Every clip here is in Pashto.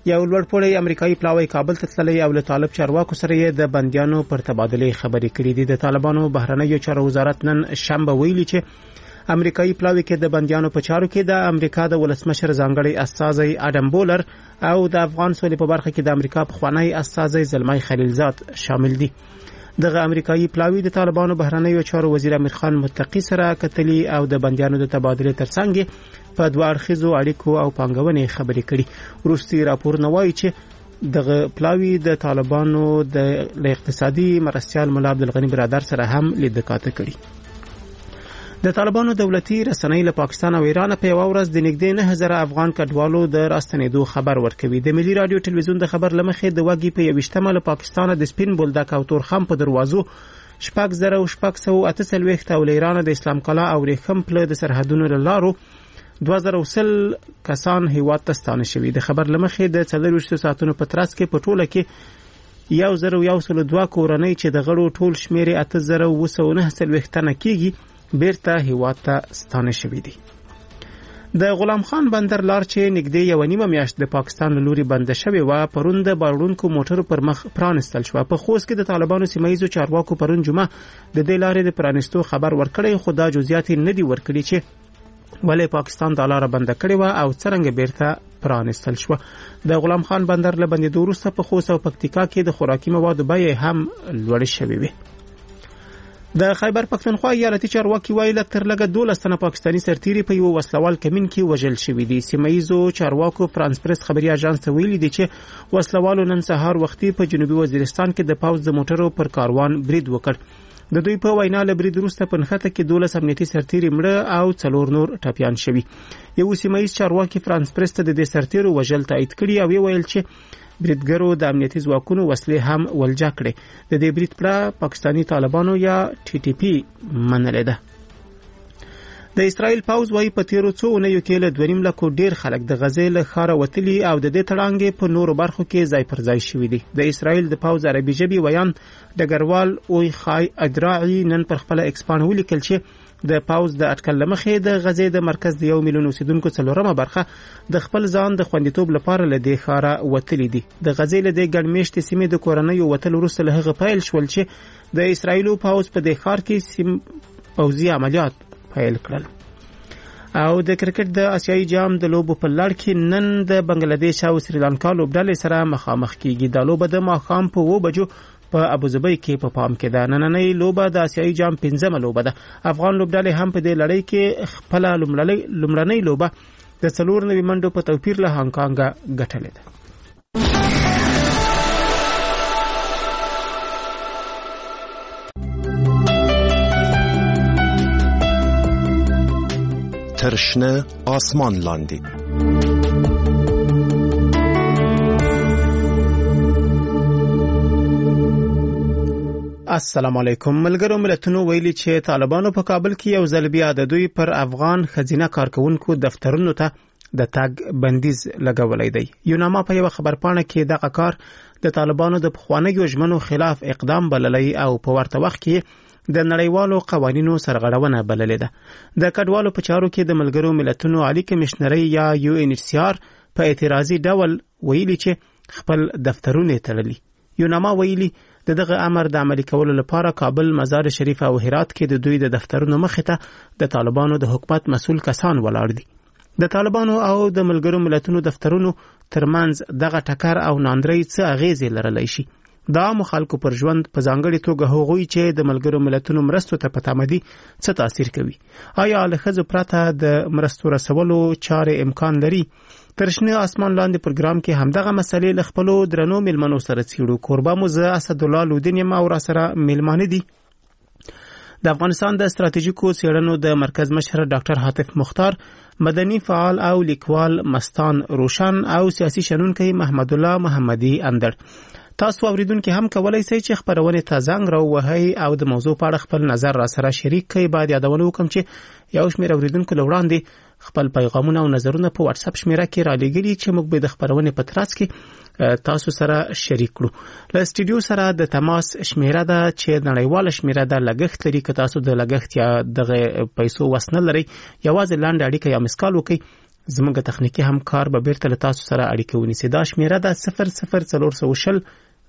یو لوړپوړی امریکایي پلاوی کابل ته تللی او له طالب چارواکو سره یې د بندیانو پر تبادله خبرې کړې دي. د طالبانو بهرنیو چارو وزارت نن شنبه ویلي چې امریکایي پلاوی کې د بندیانو په چارو کې د امریکا د ولسمشر ځانګړي استازی اډم بولر او د افغان سولې په برخه کې د امریکا پخوانی استازی زلمای خلیلزاد شامل دي. دغه امریکایي پلاوی د طالبانو بهرنیو چارو وزیر امیر خان متقی سره کتلی او د بندیانو د تبادله ترڅنګ په دوه اړخیزو اړیکو او پانګونې خبرې کړي. وروستي راپورونه وایي چې دغه پلاوی د طالبانو د اقتصادي مرستیال مولا عبدالغنی برادر سره هم لیدکاته کړي. د طالبانو دولتي رسنۍ له پاکستان او ایران په یو ورځ د نږدې 9000 افغان کډوالو د راستنېدو خبر ورکوي. د ملي رادیو ټلویزیون د خبر لمخې د وګي په 21مه له پاکستان د سپین بولدک او تورخم په دروازو 6648 او ایران د اسلام کلا او ریخم په د سرحدونو لارو 2000 کسان هیواد ته ستانه شوي. د خبر لمخې د 24 ساعتونو په ترڅ کې په ټوله کې 1002 کورنۍ چې د غړو ټول شمیر 8909 تنه کېږي بیرته هیواد ته ستانه شوي دي. د غلام خان بندر لار چې نږدې یو نیمه میاشت د پاکستان له لوري بنده شوې وه پرون د باروړونکو موټرو پر مخ پرانستل شوه. په خوست کې د طالبانو سیمایي چارواکو پرون جمعه د دې لارې د پرانستو خبر ورکړی، خو دا جزئیات نه دي ورکړي چې ولې پاکستان د لار بنده کړې و او څرنګه بیرته پرانستل شوه. د غلام خان بندر له بندېدو وروسته په خوست او پکتیکا کې د خوراکي موادو بیې هم لوړې شوې وې. د خیبر پختونخوا ایالتي چارواکي وایي تر لږه 12 تنه پاکستاني سرتیري په یو وسلوال کمین کې وژل شوي دي. سیمایي چارواکو فرانس پریس خبري اژانس ته ویلي دي چې وسلوالو نن سهار وختي په جنوبي وزیرستان کې د پاوز د موټرو پر کاروان برید وکړ. د دوی په وینا له برید وروسته په نښته کې 12 امنیتي سرتیري مړه او 4 نور ټپیان شوي. یو سیمایي چارواکي فرانس پریس ته د سرتیرو وژل تایید کړي او ویل چې بریدګرو د امنیتي ځواکونو وسلې هم ولجا کړې. د دې برید پر پاکستاني طالبانو یا ټي ټي پی منلې ده. د اسرائیل پاوز وايي په تیرو څو اونیو کې له 2.5 لکو ډیر خلک د غزې له ښاره وتلي او د دې تړانګې په نورو برخو کې ځای پر ځای شوي دي. د اسرائیل د پاوز عربي ژبې ویان ډګروال اوی خای ادراعي نن پر خپل ایکس باندې ولیکل چې د پاوز د اټکل لمخې د غزې د مرکز د 1 میلیون اوسیدونکو 4مه برخه د خپل ځان د خوندیتوب لپاره له دې ښاره وتلي دي. د غزې له دې ګڼمېشتې سیمې د کورنیو وتل وروسته له هغه پیل شول چې د اسرائیلو پاوز په دې ښار کې پوځي عملیات پیل کړل. او د کرکټ د آسیایي جام د لوبو په لړ کې نن د بنگلاديش او سریلانکا لوبډلې سره مخامخ کیږي. د لوبه د ماښام په 2 بجو په ابوظبي کې په پام کې ده. نننۍ لوبه د آسیایي جام 5مه لوبه ده. افغان لوبډلې هم په دې لړۍ کې خپل لومړنۍ لوبه د 4 منډو په توپیر له هانګ کانګ ګټلې ده. ترشنه آسمان لاندې السلام علیکم. ملګرو ملتونو ویلي چې طالبانو په کابل کې یو ځل بیا د دوی پر افغان خزینه کارکونکو دفترونو ته د تګ بندیز لګولای دی. یوناما په یو خبرپاڼه کې دغه کار د طالبانو د پخوانیو ژمنو خلاف اقدام بللی او په ورته وخت کې د نړیوالو قوانینو سرغړونه بللې ده. د کډوالو په چارو کې د ملګرو ملتونو عالی کمشنري یا UNHCR په اعتراضي ډول ویلي چې خپل دفترونه تړلي. یوناما ویلي دغه امر د عملي کولو لپاره کابل، مزار شریف او هرات کې د دوی د دفترونو مخې ته د طالبانو د حکومت مسؤل کسان ولاړ دي. د طالبانو او د ملګرو ملتونو دفترونو ترمنځ دغه ټکر او ناندري څه اغیزې لرلی شي. دا مخالکو پر ژوند په ځانګړي توګه هغوی چې د ملګرو ملتونو مرستو ته په تمدي څه تاثیر کوي. آیا له ښځو پرته د مرستو رسولو چارې امکان لري؟ ترشنه آسمان لاندې پروګرام کې همدغه مسلې له خپلو درنو ملمنو سره څیړو. کوربه مو زه اسدالله لودین یم او را سره ملمانه دي د افغانستان د ستراتیژیکو څېړنو د مرکز مشر ډاکټر حاتف مختار، مدني فعال او لیکوال مستان روشن او سیاسي شنونکی محمد الله محمدي اندر. تاسو اوریدونکو هم کولای شئ چې خبرونه ته زنګ راووهئ او د موضوع په اړه خپل نظر را سره شریک کړئ. باید یادونه وکم چې یو شمېر اوریدونکو لوړاندې خپل پیغامونه او نظرونه په واتس اپ شمیره کې را لېږلي چې موږ به د خبرونه په ترڅ کې تاسو سره شریک کړو. له سټډیو سره د تماس شمیره ده چې نړیواله شمیره ده، لګښت لري. که تاسو د لګښت یا د پیسو وسنه لري یوازې لاندې اړیکه یا مسکال وکړئ زموږ تخنیکی همکار به بیرته له تاسو سره اړیکه ونیسي. دا شمیره ده 00420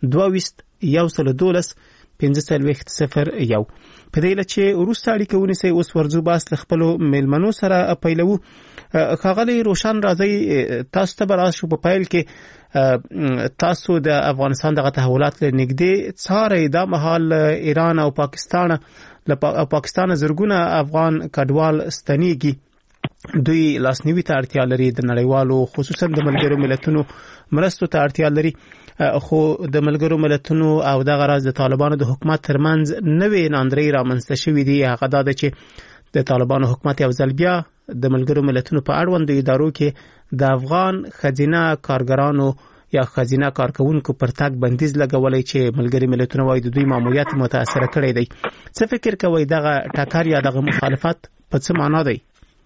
22 1540 په دې لچې وروسته اړیکه ونیسي. اوس ورځو باس له خپل میلمنو سره پیلو. ښاغلی روشن راځي تاسو ته براشو په پیل کې تاسو د افغانستان دغه تحولات له نږدې څاري. دا مهال ایران او پاکستان زرګونه افغان کډوال ستنېږي. دوی لاسنیوي ته اړتیا لري، د نړیوالو خصوصا د ملګرو ملتونو مرستو ته اړتیا لري، خو د ملګرو ملتونو او د غراز د طالبانو د حکومت ترمنځ نوې ناندري رامنځته شوې دي. هغه دا ده چې د طالبانو حکومت یو ځل بیا د ملګرو ملتونو په اړوندو ادارو کې د افغان خزینه کارګرانو یا خزینه کارکونکو پر تګ بندیز لګولای چې ملګری ملتونه وايي د دوی ماموریت متاثر کړی دی. څه فکر کوئ دغه ټکر یا دغه مخالفت په څه معنا دی؟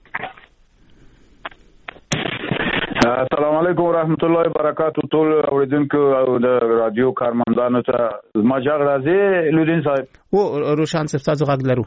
السلام علیکم ورحمت الله وبرکاتہ. ټول اوریدونکو او د رادیو کارمندانو ته زما جګ راځي. لودین صاحب او روشن صاحب تاسو غږ لرو.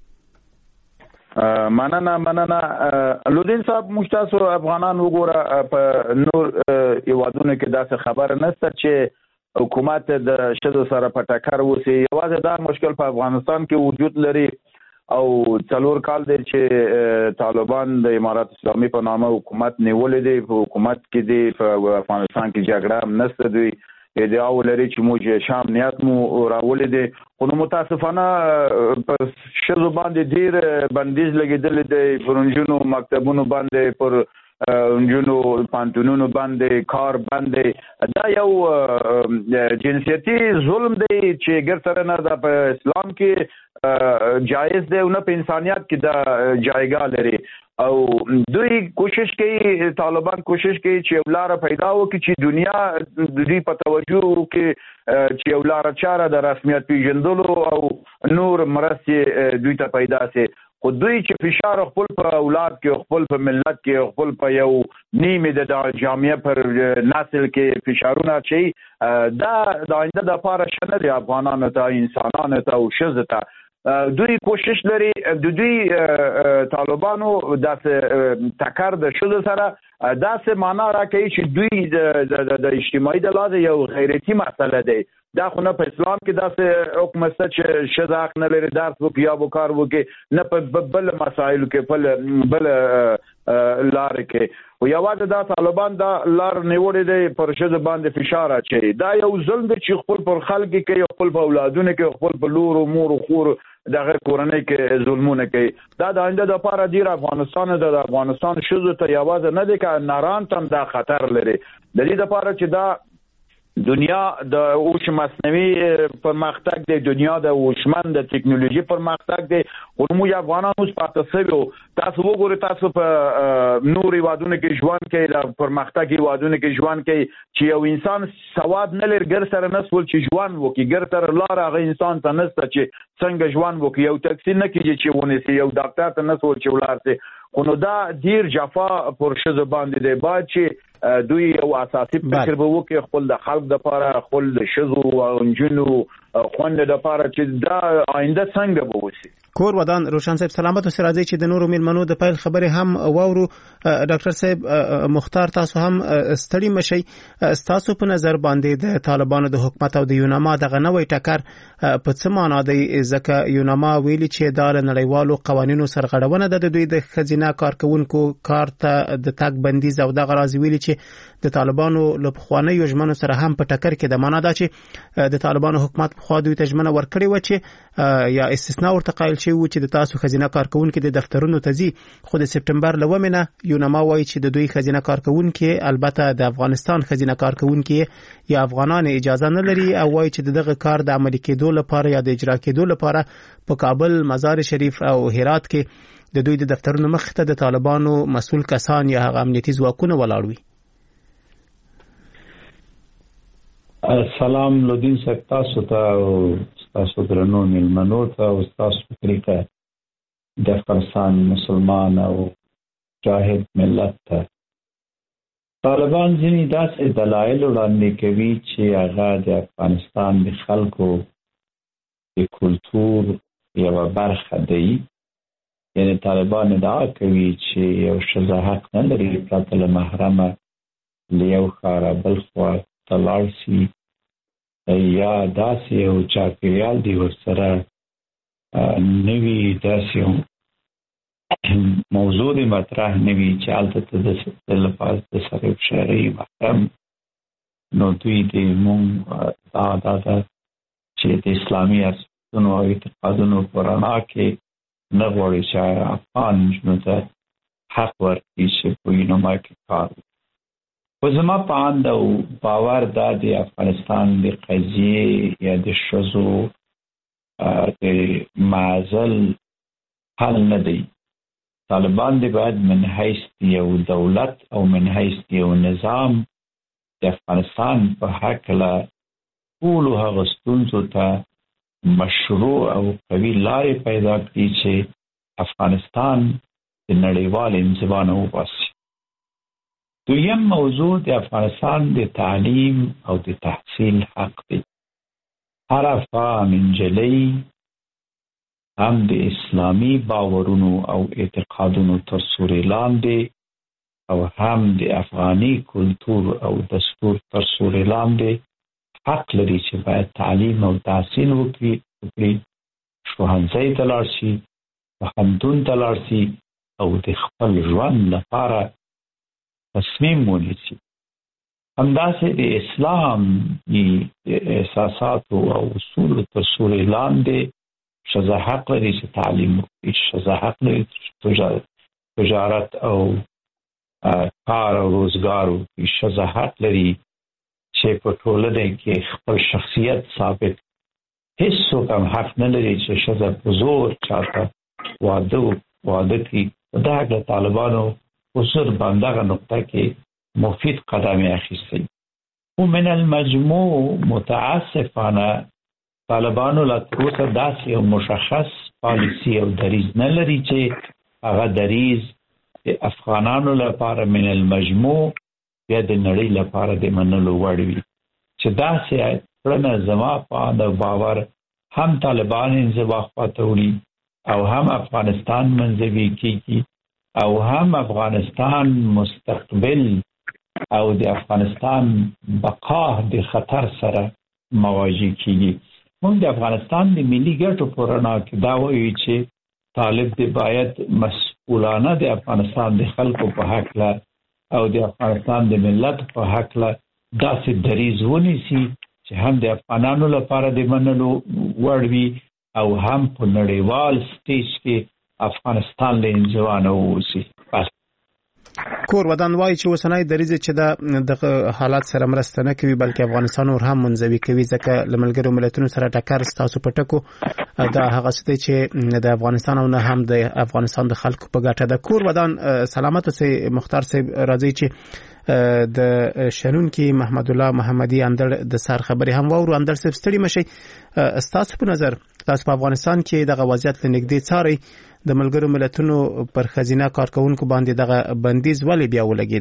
مننه لودین صاحب. مشتاسو افغانان وګوره په نور ایوادونو کې داسې خبر نشته چې حکومت د شذو سره په ټکر وسی. یوازې دا مشکل په افغانستان کې وجود لري او 4 کال دی چې طالبان د امارات اسلامي په نامه حکومت نیولې دی. په حکومت کې دی په افغانستان کې جګړه هم نشته. دوی ادعا ولري چې موږ شام نیت مو راولې دي، خو متاسفانه پر شذو باندې ډیر بندیز لګیدل دي، پر انجونو مکتبونو باندې، پر انجونو پانتونونو باندې کار باندې. دا یو جنسیتي ظلم دی چې ګرځره نه ده په اسلام کې جایز دی او نه په انسانيت کې دا جایګا لري. او دوی کوشش کوي، طالبان کوشش کوي چې یو لار پیدا وکړي چې دنیا د دې په توجه کې چې یو لار چاره د رسمیت پیژندلو او نور مرستې دوی ته پیدا سي. خو دوی چې فشار خپل په اولاد کې، خپل په ملت کې، خپل په یو نیمه د جامعه پر نسل کې فشارونه چي دا د آینده د لپاره شنه دي افغانانو ته، انسانانو ته او شذو ته. دوی کوشش لري د دوی طالبانو داسې ټکر د شذو سره داسې معنا راکوي چې دوی د اجتماعي د لحاظه یو غیرتي مسله دی. دا خو نه په اسلام کې داسې حکم شته چې شذ حق نه لري درس وکړي یا به کار وکړي، نه په بل مسایلو کې بل لار کې. او یوازې دا طالبان دا لار نیولې دی پر شذ باندې فشار اچوي. دا یو ظلم دی چې خپل پر خلک کې، خپل په اولادونو کې، خپل په لور او مور او خور دغه کورنۍ کې ظلمونه کوي. دا د آینده د لپاره ډیر افغانستان شذو ته یوازې نه دی که ناران تم دا خطر لري. د دې لپاره چې دا دنیا د اوش مصنوعي پرمختګ دی، دنیا د اوشمن د ټکنالوژي پرمختګ دی. موږ افغانان اوس پاتې شوو. تاسو وګورئ، تاسو په نور ایوادونو کې ژوند کوي، د پرمختګ ایوادونو کې ژوند کوي چې یو انسان سواد نه لري، ګر سره نسول چې ژوند وکړي، ګر سره لار هغه انسان ته نشته چې څنګه ژوند وکړي. یو تکسي نه کیږي چې ونیسي، یو ډاکټر ته نسول چې ولار سي. خو نو دا ډیر جفا پر شذو باندې دی. باید چې دوی یو اساسي فکر به وکړي خپل د خلک لپاره، خپل د شذو او انجونو خوند لپاره چې دا آینده څنګه به وسی. کور ودان روشن صاحب سلامت اوسئ. راځي چې د نورو میلمنو د پیل خبرې هم واورو. ډاکټر صاحب مختار، تاسو هم ستړي مشئ. تاسو په نظر باندې د طالبانو د حکومت او د یوناما دغه نوې ټکر په څه معنا دی؟ ځکه یوناما ویلي چې دا له نړیوالو قوانینو سرغړونه ده، د دوی د خزینه کارکونکو کار ته د تګ بندیز او دغه راځي ویلي چې د طالبانو له پخوانیو ژمنو سره هم په ټکر کې. د معنا دا چې د طالبانو حکومت پخوا دوی ته ژمنه ورکړې و چې یا استثناء ورته قایل شوی و چې د تاسو خزینه کارکونکو د دفترونو ته ځي، خو د سپټمبر ل 1 یوناما وایي چې د دوی خزینه کارکونکو، البته د افغانستان خزینه کارکونکو یا افغانان اجازه نه لري، او وایي چې دغه کار د عملي کېدو لپاره یا د اجرا کېدو لپاره په کابل، مزار شریف او هرات کې د دوی د دفترونو مخ ته د طالبانو مسؤل کسان یا هغه امنیتي ځواکونه ولاړ وي. سلام لودین صاحب، تاسو ته او تاسو درنو میلمنو ته او تاسو فکرې د افغانستان مسلمان او جاهد ملت ته. طالبان ځینې داسې دلایل وړاندې کوي چې هغه د افغانستان د خلکو د کلتور یوه برخه دی، یعنی طالبان ادعا کوي چې یو ښځه حق نه لري پرته له محرمه له یو ښاره بل خوا ته لاړ شي یا داسې یو چاپېریال دی ورسره نوي داسې موضوع دی مطرح نوي چې هلته ته د لپاره د سره یو شرعي محرم نو دوی د مونږ دا ده چې د اسلامي ارزښتونو او اعتقادونو په رڼا کې نه غواړي چې افغان نجونو ته حق ورکړي چې په وینما کې کار وکړي. خو زما په اند او باور دا د افغانستان د قضیې یا د ښځو د معزل حل نه دی. طالبان دی باید من حیث یو دولت او من حیث یو نظام د افغانستان په هکله ټولو هغه ستونزو ته مشروع او قوي لارې پیدا کړي چې افغانستان د نړیوال انزوا نه وباسي. دویم موضوع د افغانستان د تعلیم او د تحصیل حق دی. هر افغان نجلۍ هم د اسلامي باورونو او اعتقادونو تر سوري لاندې او هم د افغاني کلتور او دستور تر سوري لاندې حق لري چې باید تعلیم او تحصیل وکړي، ښوونځي ته لاړ شي، پوهنتون ته لاړ شي او د خپل ژوند لپاره تصمیم ونیسي. همداسې د اسلامي احساساتو او اصولو تر سوري لاندې ښځه حق لري چې تعلیم وکړي، ښځه حق لري چې تجارت او کار او روزګار وکړي، ښځه حق لري چې په ټولنه کې خپل شخصیت ثابت. هیڅوک هم حق نه لري چې ښځه په زور چاته واده کړي. دا د طالبانو اصول باندې دغه نقطه کې مفید قدم اخیستی. او من المجموع متاسفانه طالبانو لا تر اوسه داسې یو مشخص پالیسي او دریځ نه لري چې هغه دریځ د افغانانو لپاره من المجموع یا د نړۍ لپاره د منلو وړ وي. چې داسې کړنه زما په باور هم طالبان انزوا خواته وړي او هم افغانستان منزوي کیږي او هم افغانستان مستقبل او د افغانستان بقا د خطر سره مواجه کیږي. موږ د افغانستان د ملي ګټو په رڼا کې دا وایو چې طالب دی باید مسؤلانه د افغانستان د خلکو په هکله او د افغانستان د ملت په هکله داسې دریځ ونیسي چې هم د افغانانو لپاره د منلو وړ وي او هم په نړیوال سټیج کې افغانستان له انزوا نه ووځي. کور ودان وایي چې اوسنۍ دریځ چې د حالات سره مرسته نه کوي بلکې افغانستان ور هم منزوي کوي، ځکه له ملګرو ملتونو سره ټکر ستاسو په ټکو دا هغه څه چې د افغانستان او نه هم د افغانستان د خلکو په ګټه ده. کور ودان سلامت اوسئ مختار صاحب، راځي چې د شنون کې محمد الله محمدي اندړ د سر خبري هم وورو. اندړ صاحب ستړي مشي، تاسو په نظر تاسو په افغانستان کې دغه وضعیت لنګدې څاري، د ملګرو ملتونو پر خزینه کارکونکو باندې دغه بندیز ولې بیا ولګید؟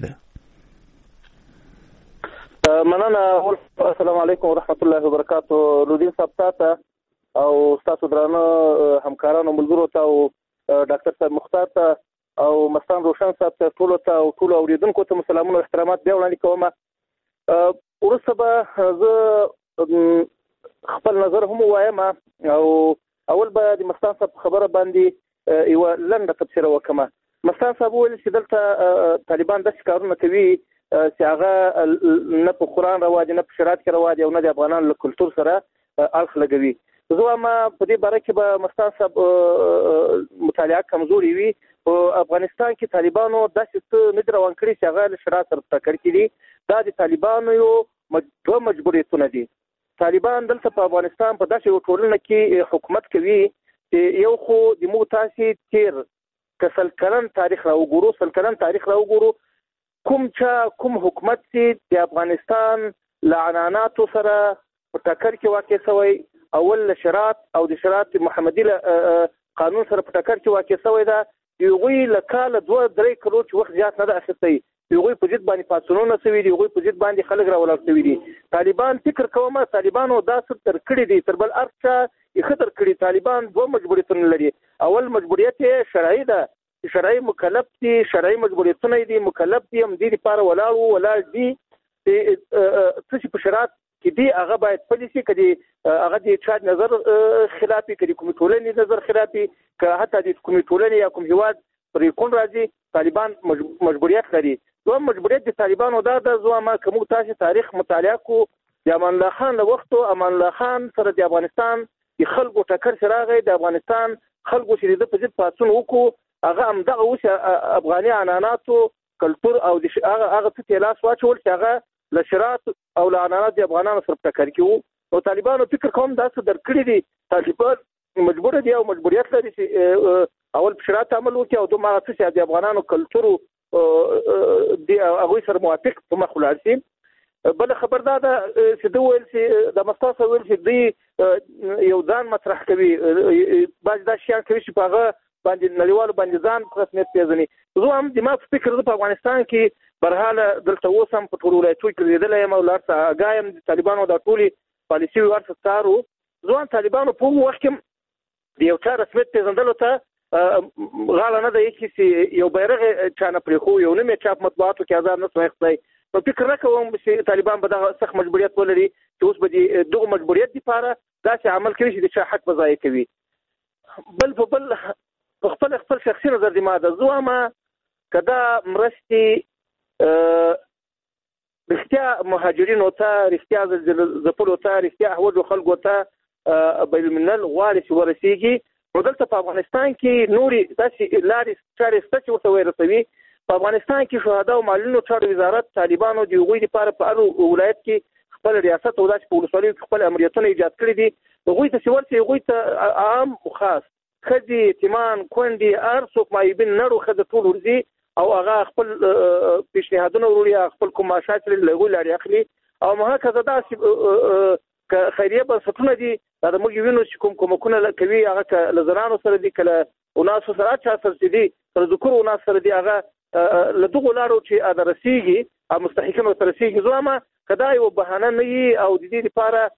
مننه. السلام علیکم ورحمت الله وبرکاتہ. رودین صاحب ته او تاسو درانه همکارانو ملګرو ته او ډاکټر صاحب مختار ته او مستان روشن صاحب ته ټول ته او ټول اوریدونکو ته سلامونه او احترامات بیا وړاندې کوم. ورسته به زه خپل نظر هم وایم او اول به د مستان صاحب خبره باندې یو لنډه تفسیر وکم. مستان صاحب ویل چې دلته طالبان داسې کارونه کوي چې هغه نه په قرآن رواج نه په شریعت کې رواج او نه د افغانانو له کلتور سره اړخ لګوي. زه وایم په دې باره کې به مستان صاحب مطالعه کمزوري وي. په افغانستان کې طالبانو داسې څه نه دي روان کړي چې هغه له شریعت سره ټکر کړي. دا د طالبانو یو دوه مجبوریتونه دي. طالبان دلته په افغانستان په داسې یو ټولنه کې حکومت کوي چې یو خو د موږ تاسې تیر کسل کلن تاریخ راوګورو، سل کلن تاریخ راوګورو، کوم حکومت چې د افغانستان له عنعناتو سره په ټکر کې واقع شوی، اول له شریعت او د شریعت محمدي قانون سره په ټکر کې واقع شوی ده. یوغوی له کاله 2-3 کلو چې وخت زیات نه ده اخیستی. یوغوی په ضد باندې پاڅونونه شوي دي، یوغوی په ضد باندې خلک راولاړ شوي دي. طالبان فکر کوم طالبانو دا څه تر کړي دي تر بل ارڅه خطر کړي. طالبان دوه مجبوریتونه لري. اول مجبوریت شرعي ده، شرعي مکلف دي، شرعي مجبوریتونه دي، مکلف دي، هم دې لپاره ولاړ دي څه په شرایط کې دي هغه باید پالیسي کړي، هغه د چا نظر خلافي کړي، کوم ټولنې نظر خلافي، که حتی د کوم ټولنې یا کوم هیواد پرې کون راځي طالبان مجبوریت لري. دوه مجبوریت د طالبانو دا د زوامه کوم تاسو تاریخ مطالعه کو د امان الله خان له وختو امان الله خان سره د افغانستان د خلکو ټکر سره راغی، د افغانستان خلکو چې د پزید پاتون وکړو هغه هم دغه اوس افغاني عناناتو کلچر او هغه څه لاس واچول چې هغه لشرات او لعنانات د افغانانو سره ټکر کیو. او طالبانو فکر کوم دا څه درکړي دي، طالبان مجبور دي او مجبوریت لري چې اول شرات عمل وکړي او دوه هغه څه د افغانانو کلچر دی هغه سره موافق په مخولار سي. بل خبر دا چې دوی ویل چې د مستاسو ویل چې دی یو ځان مطرح کوي، باز دا شیان کوي چې په هغه باندې نړیوالو باندې ځان په رسمیت پیژني. زه هم د ما په فکر په افغانستان کې برحاله دلته اوس هم په ټول ولایتونو کې لیدلای یم او لارته غایم د طالبانو د ټولي پالیسي ورته ستارو. زه هم طالبانو په وخت کې د یو چا رسمیت پیژندلو ته غاړه نه دی چې یو بیرغ چانه پرې خو یو نه چاپ مطبوعاتو کې آزاد نه سوي. نو فکر نه کوم چې طالبان به دا سخت مجبوریت ولري چې اوس به دغه مجبوریت لپاره داسې عمل کوي چې د چا حق بځای کوي. بل په خپل شخصي نظر دی ما د زوامه کدا مرستي رښتیا مهاجرینو ته، رښتیا زپلو ته، رښتیا احوال خلکو ته بین الملل غواړي چې ورسیږي. نو دلته په افغانستان کې نوري داسې لارې چارې شته چې ورته ورسوي. په افغانستان کې شهدا او معلولینو چارو وزارت طالبانو د هغوی لپاره په هر ولایت کې خپل ریاست او داسې په ولسوالیو کې خپل امریتونه ایجاد کړي دي. هغوی ته چې ورسي هغوی ته عام او خاص ښځې، یتیمان، کونډې، هر څوک مایبین نړو ښځه ټول ورځي او هغه خپل پیشنهادونه وروړي، خپل کوم معاشات لري له هغوی لارې اخلي. او هکذا داسې که خیریه بنسټونه دي دا د موږ وینو چې کوم کومکونه کوي هغه که له زنانو سره دي، که له اناسو سره چا سره دي، که له ذکورو اناس سره دي، هغه له دغو لارو چې ادا رسیږي او مستحقین ورته رسیږي. زما که دا یو بهانه نه وي او د دې لپاره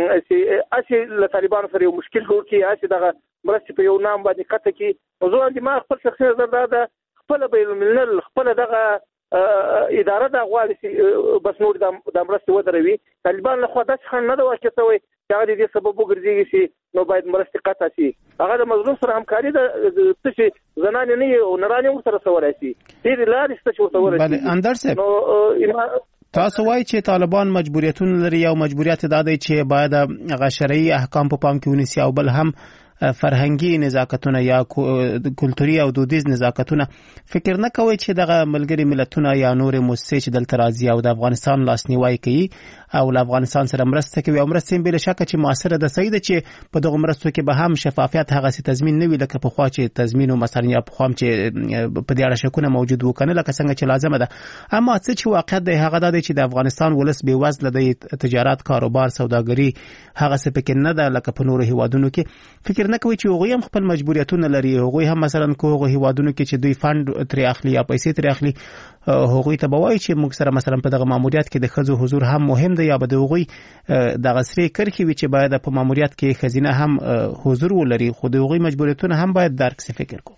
چې له طالبانو سره یو مشکل جوړ کړي، هسې دغه مرستې په یو نام باندې قطع کړي. نو زه هم ما خپل شخصي نظر دا ده خپله بین الملل خپله دغه اداره دا غواړي چې بس نور د مرستې ودروي. طالبان له خوا داسې خنډ نه ده واقع شوی چې هغه د دې سبب وګرځېږي چې نو باید مرستې قطع شي. هغه د مظلوم سره همکاري ده څه چې زنانې نه وي او نرانې ورسره رسولی شي. ډېرې لارې شته چې ورته ورسېږي. اندر صاحب تاسو وایي چې طالبان مجبوریتونه لري او مجبوریت دا دی چې باید هغه شرعي احکام په پام کې ونیسي او بل هم فرهنګي نزاکتونه یا کلتوري او دودیز نزاکتونه. فکر نه کوي چې دغه ملګری ملتونه یا نور مؤسسې چې دلته راځي او د افغانستان لاسنیوي کوي او له افغانستان سره مرسته کوي او مرسته یې بله شکه چې موثره ده، صحیح ده چې په دغه مرستو کې به هم شفافیت هغسې تضمین نه وي لکه پخوا چې تضمین و مثلا یا پخوا چې په دې اړه شکونه موجود و که نه لکه څنګه چې لازمه ده. اما څه چې واقعیت دی هغه دا دی چې د افغانستان ولس بېوزله دی، تجارت، کاروبار، سوداګري هغسې پکې نه ده لکه په نورو هیوادونو کې. فکر نه کوي چې هغوی هم خپل مجبوریتونه لري؟ هغوی هم مثلا که هغو هیوادونو کې چې دوی فند ترې اخلي یا پیسې ترې اخلي هغوی ته به وایي چې موږ سره مثلا په دغه ماموریت کې د ښځو حضور هم مهم دی، یا به د هغوی دغه سرې کرښې وي چې باید په ماموریت کې ښځینه هم حضور ولري، خو د هغوی مجبوریتونه هم باید درک سي. فکر کوم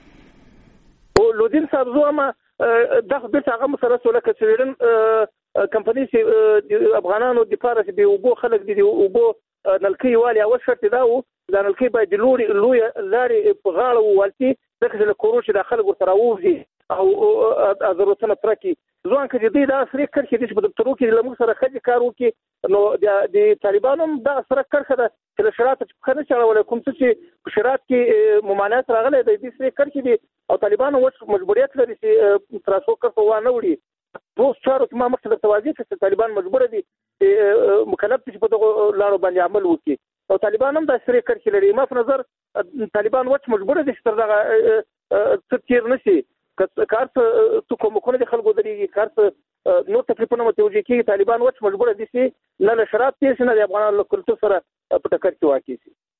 لودین صاحب زه هم دغه بیرته هغه مسله شو لکه چې کمپنۍ چې افغانانو دپاره چې د اوبو خلک دي د اوبو نلکۍ والي اول شرط دا و دا نلکۍ باید د لویه لارې په غاړه ووالتي ځکه چې له کورو چې دا خلک ورته راووځي او ضرورتونه پوره کړي. ځوان که د دوی دا سرې کرښې دي چې په دفترو کې له موږ سره ښځې کار وکړي نو د طالبانو هم دغه سره کرښه ده چې له شرایطو چې پښه نه شي اړولی، کوم څه چې په شرایط کې ممانعت راغلی دی دې سرې کرښې دي او طالبانو مجبوریت لري چې تراسو کرښه وانه وړي. دوه چارو کې ما مخکې درته واضح کړه چې طالبان مجبوره دي مکلف دي چې په دغو لارو باندې عمل وکړي او طالبان هم دا سرې کرښې لري. ما په نظر طالبان مجبوره دي چې تر دغه څه تېر نه شي. کار څه کومکونه د خلکو درېږي، کار څه نور تکلیفونه متوجه کېږي، طالبان مجبوره دي چې نه له شرایط تېر شي نه د افغانانو له کلتور سره په ټکر کې واقع شي.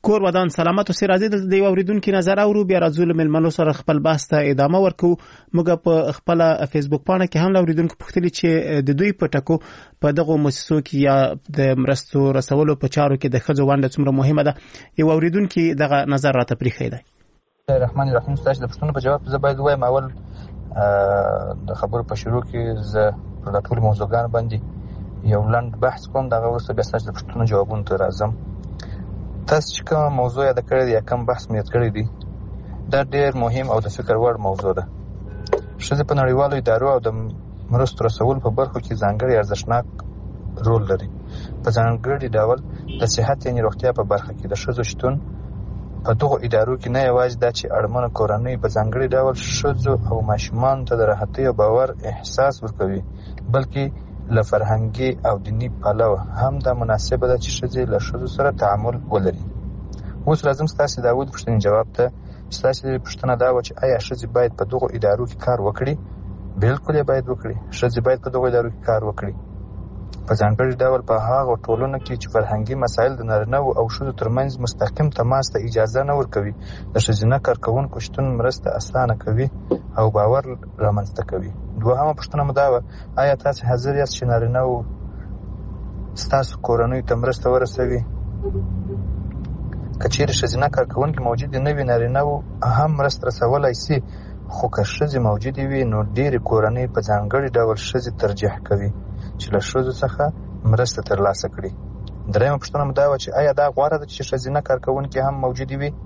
کور ودان سلامت او سرازي د یو اوریدونکو نظر اورو بیا راځو له ملمنو سره خپل بحث ته ادامه ورکو. موږ په خپل فیسبوک پاڼه کې هم اوریدونکو پوښتنه چې د دوی په ټکو په دغه مؤسسو کې یا د مرستو رسولو په چارو کې د خځو ونډه څومره مهمه ده. یو اوریدونکو دغه نظر راته پریخي دی. الرحمن الرحیم. تاسو د پښتنو په جواب زه باید وایم اول د خبرو په شروع کې زه پر ټول موضوعګان باندې یو لاند بحث کوم، دغه وروسته بیا تاسو د پښتنو جوابونو ته راځم. تاسو چې کوم موضوع یاد کړی یا کوم بحث مې یاد کړی دی دا ډېر مهم او د فکر وړ موضوع ده. ښځې په نړیوالو ادارو او د مرستو رسولو په برخو کې ځانګړی ارزښتناک رول لري. په ځانګړي ډول د صحت یعنې روغتیا په برخه کې د ښځو شتون په دغو ادارو کې نه یوازې دا چې اړمنه کورنۍ په ځانګړي ډول ښځو او ماشومانو ته د راحتۍ او باور احساس ورکوي، بلکې له فرهنګي او دیني پلوه هم دا مناسبه ده چې ښځې له ښځو سره تعامل ولري. اوس راځم ستاسې د اول پوښتنې جواب ته. ستاسې پوښتنه دا وه چې آیا ښځې باید په دغو ادارو کې کار وکړي؟ بلکل یې باید وکړي. ښځې باید په دغو ادارو کې کار وکړي، په ځانګړي ډول په هغو ټولنو کې چې فرهنګي مسایل د نارینه‌وو او ښځو ترمنځ مستقیم تماس ته اجازه نه ورکوي. د ښځینه کارکوونکو شتون مرسته اسانه کوي او باور رامنځته کوي. دوهمه پوښتنه مو دا وه، آیا تاسې حاضر یاست چې نارینه‌وو ستاسو کورنیو ته مرسته ورسوي؟ که چیرې ښځینه کارکوونکي موجودې نه وي، نارینه‌وو هم مرسته رسولی سي، خو که ښځې موجودې وي نو ډېرې کورنۍ په ځانګړي ډول ښځې ترجیح کوي چې له ښځو څخه مرسته ترلاسه کړي. درېیمه پوښتنه مو دا وه چې آیا دا غوره ده چې ښځینه کارکوونکي هم موجودې وي؟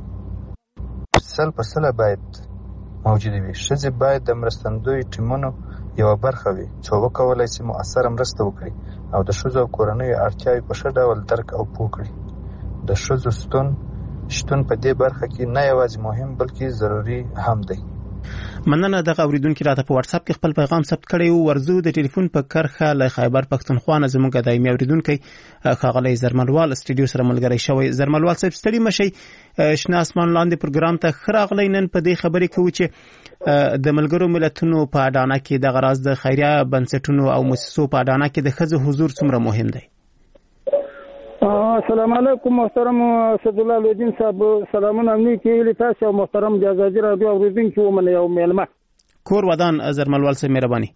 100% باید موجودې وي. ښځې باید د مرستندویو ټیمونو یوه برخه وي څو وکولی سي مؤثره مرسته وکړي او د ښځو او کورنیو اړتیاوې په ښه ډول درک او پوه کړي. د ښځو شتون په دې برخه کې نه یوازې مهم بلکې ضروري هم دی. مننه. دغه اوریدونکو راته په واتس اپ کې خپل پیغام ثبت کړی او ورزو د ټلیفون په کرخه له خیبر پښتونخوا نه زموږ دایمي اوریدونکو ښاغلی زرملوال استډیو سره ملګری شوی. زرملوال صاحب ستړي مشي، شنه اسمان لاندې پروګرام ته خراغلی. نن په دې خبرې کوو چې د ملګرو ملتونو په اډانه کې د غراز د خیریه بنسټونو او مؤسسو په اډانه کې د ښځو حضور څومره مهم دی. السلام علیکم محترم اسد الله لودین صاحب، سلامونه امنی کې تاسو او محترم د ازادي رادیو اوریدونکو ومنه یو میلمه. کور ودان زرملوال صاحب مهرباني.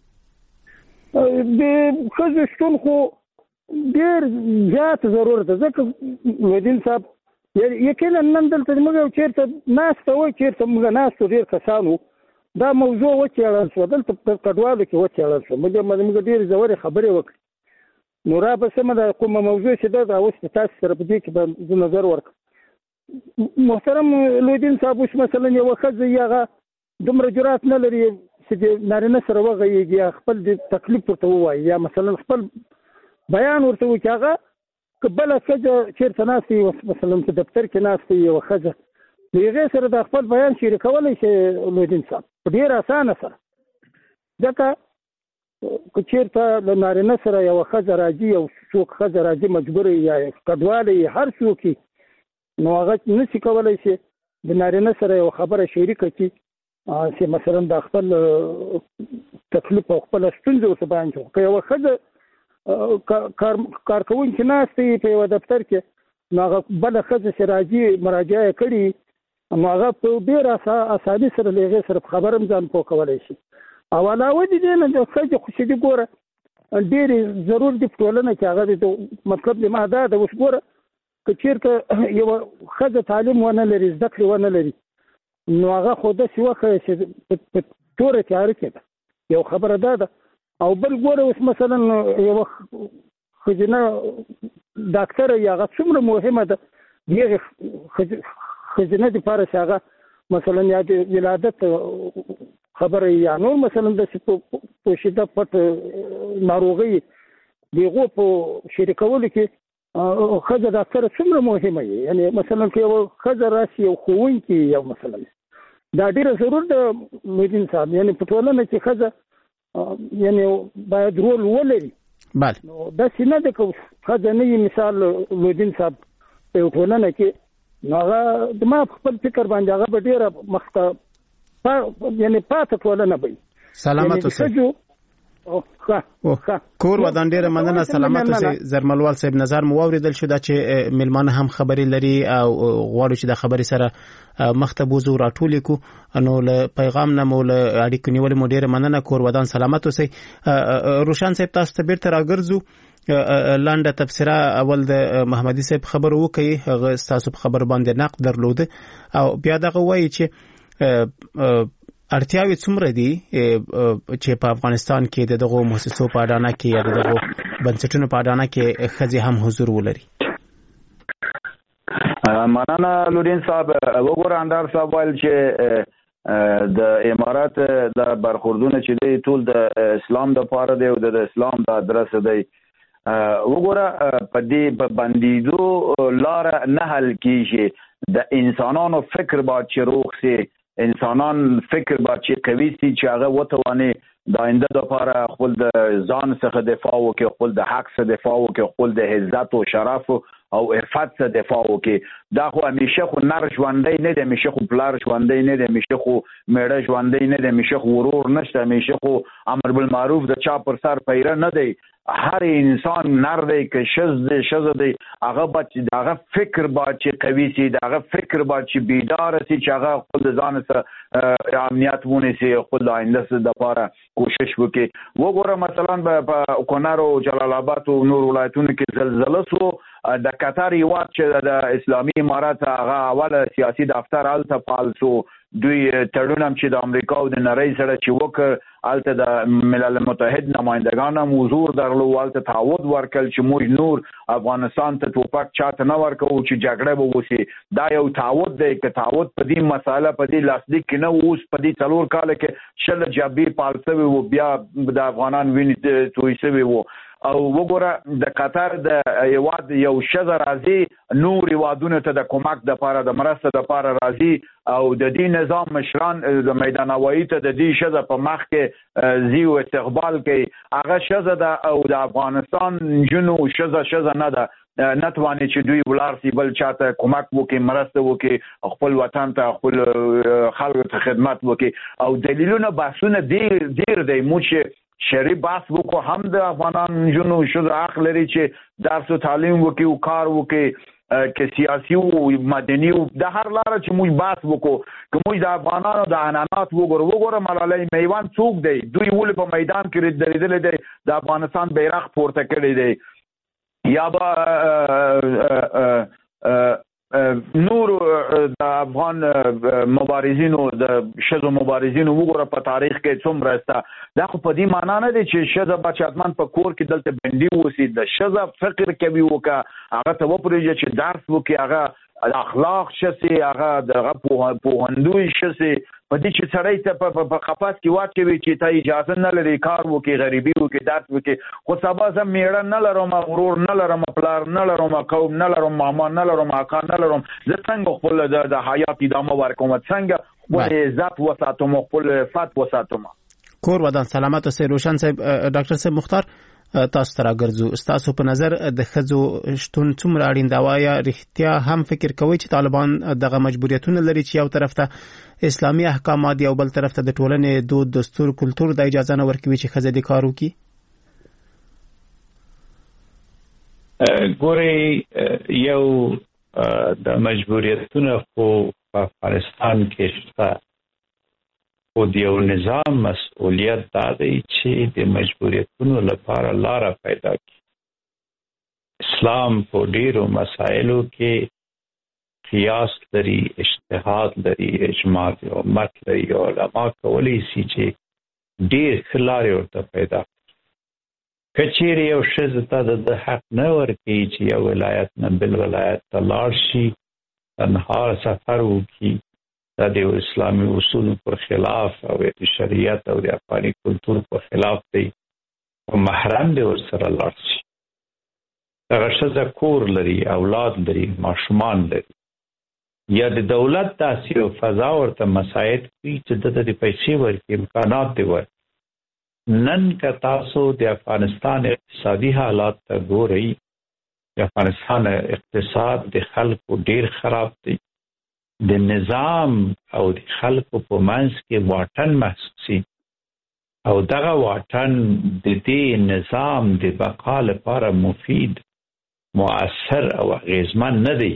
د ښځو شتون خو ډېر زیات ضرورت ده، ځکه لودین صاحب یقینا نن دلته موږ چیرته ناسته وای، چیرته موږ ناسته ډېر کسانو دا موضوع وڅېړل شو، دلته په کډوالو کې وڅېړل شو. موږ ډېرې ژورې خبرې وکړې. نو را په سمه د کومه موضوع چې ده دا اوس تاسو سره په دې کې به نظر ورکړم. محترم لودین صاحب، اوس مثلا یوه ښځه هغه دومره جرأت نه لري چې د نارینه سره وغږېږي یا خپل د تکلیف ورته ووایي یا مثلا خپل بیان ورته وکړي. هغه که بله ښځه چېرته ناسته وي، مثلا په دفتر کې ناسته وي یوه ښځه، د هغې سره د خپل بیان شریکولی شي لودین صاحب په ډېر اسانه سره. ځکه که چیرته له نارینه سره یوه ښځه راځي، یو څوک ښځه راځي مجبوره یا کډواله هر څوک نو هغه نشي کولی چې د نارینه سره یوه خبره شریکه کړي چې مثلا د خپل تکلیف او خپله ستونزه ورته بیان کړي. که یوه ښځه کارکوونکې ناسته وي په یوه دفتر کې، نو هغه بله ښځه چې راځي مراجعه یې کړي، نو هغه په ډېر اساني سره له هغې سره په خبره هم ځان پوه کولی شي. او علاوه د دې نه د ښځې خو چې دې ګوره ډېرې ضرور دي په ټولنه کې. هغه د مطلب د ما دا ده، اوس ګوره که چېرته یوه ښځه تعلیم ونه لري، زده کړې ونه لري، نو هغه خو داسې وښیه چې په توره تیاره کې ده. یو خبره دا ده. او بل ګوره اوس مثلا یوه ښځینه ډاکټره یا هغه څومره مهمه ده د هغې ښځینه دپاره چې هغه مثلا یا د ولادت خبره یا نور مثلا داسې په شده پټ ناروغۍ د هغو په شریکولو کې ښځه ډاکټره څومره مهمه وي. یعنې مثلا که یوه ښځه راشي یو ښوونکي یو مثلا دا ډېره ضرور ده لودین صاحب. یعنې په ټولنه کې ښځه یعنې باید رول ولري. نو داسې نه ده که ښځه نه وي مثال لودین صاحب په یو ټولنه کې، نو هغه د ما په خپل فکر باندې هغه به ډېره مخته یعنې پاته ټولنه به وي. سلامت اوسئ. کور ودان ډیره مننه سلامت اوسئ زرملوال صاحب نظر مو اوریدل شو دا چې ملمانه هم خبري لري او غواړي چې د خبري سره مختبوزو راټول کو نو له پیغام نه مو له اړیکو نیول مو ډیره مننه کور ودان سلامت اوسئ روشن صاحب تاسو ته بیرته راګرځو لانډه تفسیره اول د محمدي صاحب خبر وکي هغه تاسو په خبر باندې نقد درلود او بیا دغه وایي چې اړتیاوې څومره دي چې په افغانستان کې دغه مؤسسو په اډانه کې یا دغه بنسټونو په اډانه کې ښځې هم حضور ولري. مننه لودین صاحب. وګوره اندار صاحب ویل چې د امارات د برخوردونه چې دی ټول د اسلام د پاره دی او د اسلام د ادرس دی. وګوره په دې بندیدو لار نه حل کیږي. د انسانانو فکر باید چې روغ سي، انسانان فکر باید چې قوي سي چې هغه وتواني د آینده لپاره خپل د ځان څخه دفاع وکړي، خپل د حق څخه دفاع وکړي، خپل د عزت او شرف او عفت څخه دفاع وکړي. دا خو همیشه خو نر ژوندۍ نه دی، همیشه خو پلار ژوندۍ نه دی، همیشه خو میړه ژوندۍ نه دی، همیشه خو ورور نشته، همیشه خو امر بالمعروف د چا پر سر پیره نه دی. هر انسان نر دی که شز دی هغه باید هغه فکر باید چې قوي سي، هغه فکر باید چې بیدار سي چې هغه خپل ځان سره امنیت ونیسي، خپل آینده لپاره کوشش وکړي. وګوره مثلا په کونړ او جلال آباد او نور ولایتونو کې زلزلہ سو د قطر هیواد چې د اسلامي امارات هغه اول سیاسي دفتر هلته فعال سو. دوی تړون هم چې د امریکا او د نړۍ سره چې وکړ هلته د ملل متحد نمایندګان هم حضور درلود، هلته تعهد ورکړل چې موږ نور افغانستان ته ټوپک چاته نه ورکوو چې جګړه به وشي. دا یو تعهد دی که تعهد په دې مساله په دې لاسلیک کې نه اوس په دې 4 کال کې شل جبهې پال شوي وو، بیا د افغانان وینې توی شوي وو. او وګوره د قطر د هیواد یو ښځه راځي نور هیوادونو ته د کمک دپاره د مرسته دپاره راځي او د دې نظام مشران د میدان هوایي ته د دې ښځه په مخ کې ځي او استقبال کوي. هغه ښځه ده او د افغانستان نجونو ښځه نه ده، نتواني چې دوی ولاړ سي بل چاته کمک وکړي، مرسته وکړي، خپل وطن ته خپل خلکو ته خدمت وکړي. او دلیلونه بحثونه ډیر دی. موږ شری بحث وکړو هم د افغانان نجونو ښځو حق لري چې درس او تعلیم وکړي او کار وکړي، که سیاسي او مدني او د هر لاره چې موږ بحث وکړو. که موږ د افغانانو د عنعنات وګوره ملالۍ میوان څوک دی؟ دوی ولې په میدان کې درېدلی دی، د افغانستان بیرغ پورته کړی دی. یا به نور د افغان مبارزینو د ښځو مبارزینو وګوره په تاریخ کې څومره سته. دا خو په دې معنا نه دی چې ښځه به چاتمن په کور کې دلته بندي اوسي. د ښځه فکر کوي وکړه، هغه ته وپرېږي چې درس وکړي، هغه اخلاق شسي، هغه دغه پوهندوی شسي. په دې چې سړی ته په قفس کې واچوي چې ته اجازه نه لري کار وکړي، غریبي وکړي، درس وکړي. خو سبا زه میړه نه لرم، ورور نه لرم، پلار نه لرم، قوم نه لرم، ماما نه لرم، اکا نه لرم، زه څنګه خپل د حیات ادامه ورکوم؟ څنګه خپل عزت وساتم، خپل عفت وساتم؟ کور ودان سلامت اوسئ. روشن صاحب ډاکټر صاحب مختار تاسو ته راګرځو. ستاسو په نظر د ښځو شتون څومره اړین دی؟ وایا رښتیا هم فکر کوئ چې طالبان دغه مجبوریتونه لري چې یو طرف ته اسلامي احکامات او بل طرف ته د ټولنې دود، دستور، کلتور د اجازه نه ورکوي چې ښځه دې کار وکړي؟ ګورئ یو د مجبوریتونه خو په افغانستان کې شته، خو د یو نظام مسؤلیت دا دی چې د مجبوریتونو لپاره لاره پیدا کړي. اسلام په ډیرو مسایلو کې قیاس لري، اجتهاد لري، اجماع د امت لري. علما کولی شي چې ډیر ښه لارې ورته پیدا کړي. که چیرې یو ښځه ته د حق نه ورکوي چې یو ولایت نه بل ولایت ته لاړ شي، تنها سفر وکړي، دا د اسلامي اصولو پر خلاف او د شریعت او د افغاني کلتور پر خلاف دی، او محرم دی ورسره لاړ شي. دغه ښځه کور لري، اولاد لري، ماشومان لري، یا د دولت داسې یو فضا ورته مساعد کړي چې دته د پیسې ورکړي، امکانات دی ورکړي. نن که تاسو د افغانستان اقتصادي حالات ته ګورئ، د افغانستان اقتصاد د خلکو ډیر خراب دی. د نظام او د خلکو په منځ کې واټن محسوسي. او دغه واټن د دې نظام د بقا لپاره مفید مؤثر او اغیزمن نه دی.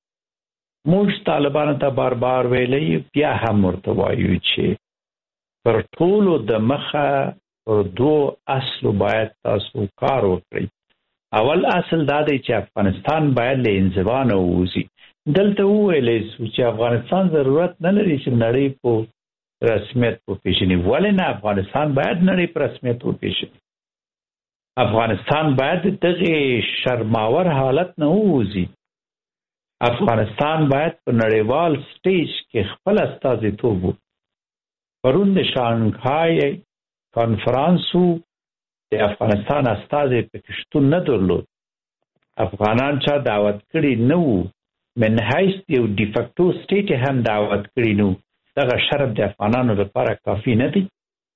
موږ طالبانو ته بار بار ویلي، بیا هم ورته وایو چې پر ټولو د مخه پر 2 اصلو باید تاسو کار وکړئ. اول اصل دا دی چې افغانستان باید له انزوا نه ووځي. دلته وویلی شو چې افغانستان ضرورت نه لري چې نړۍ په رسمیت وپېژني. ولې نه؟ افغانستان باید نړۍ په رسمیت وپېژني. افغانستان باید دغه شرماور حالت نه ووځي. افغانستان باید په نړیوال سټیج کې خپل استازیتوب وکړي. پرون د شانګهای کانفرانسو د افغانستان استازی پکې شتون نه درلود. افغانان چا دعوت کړي نه وو، من حیث یو ډیفکټو سټیټ هم دعوت کړي نو. دغه شرم د افغانانو لپاره کافي نه دی.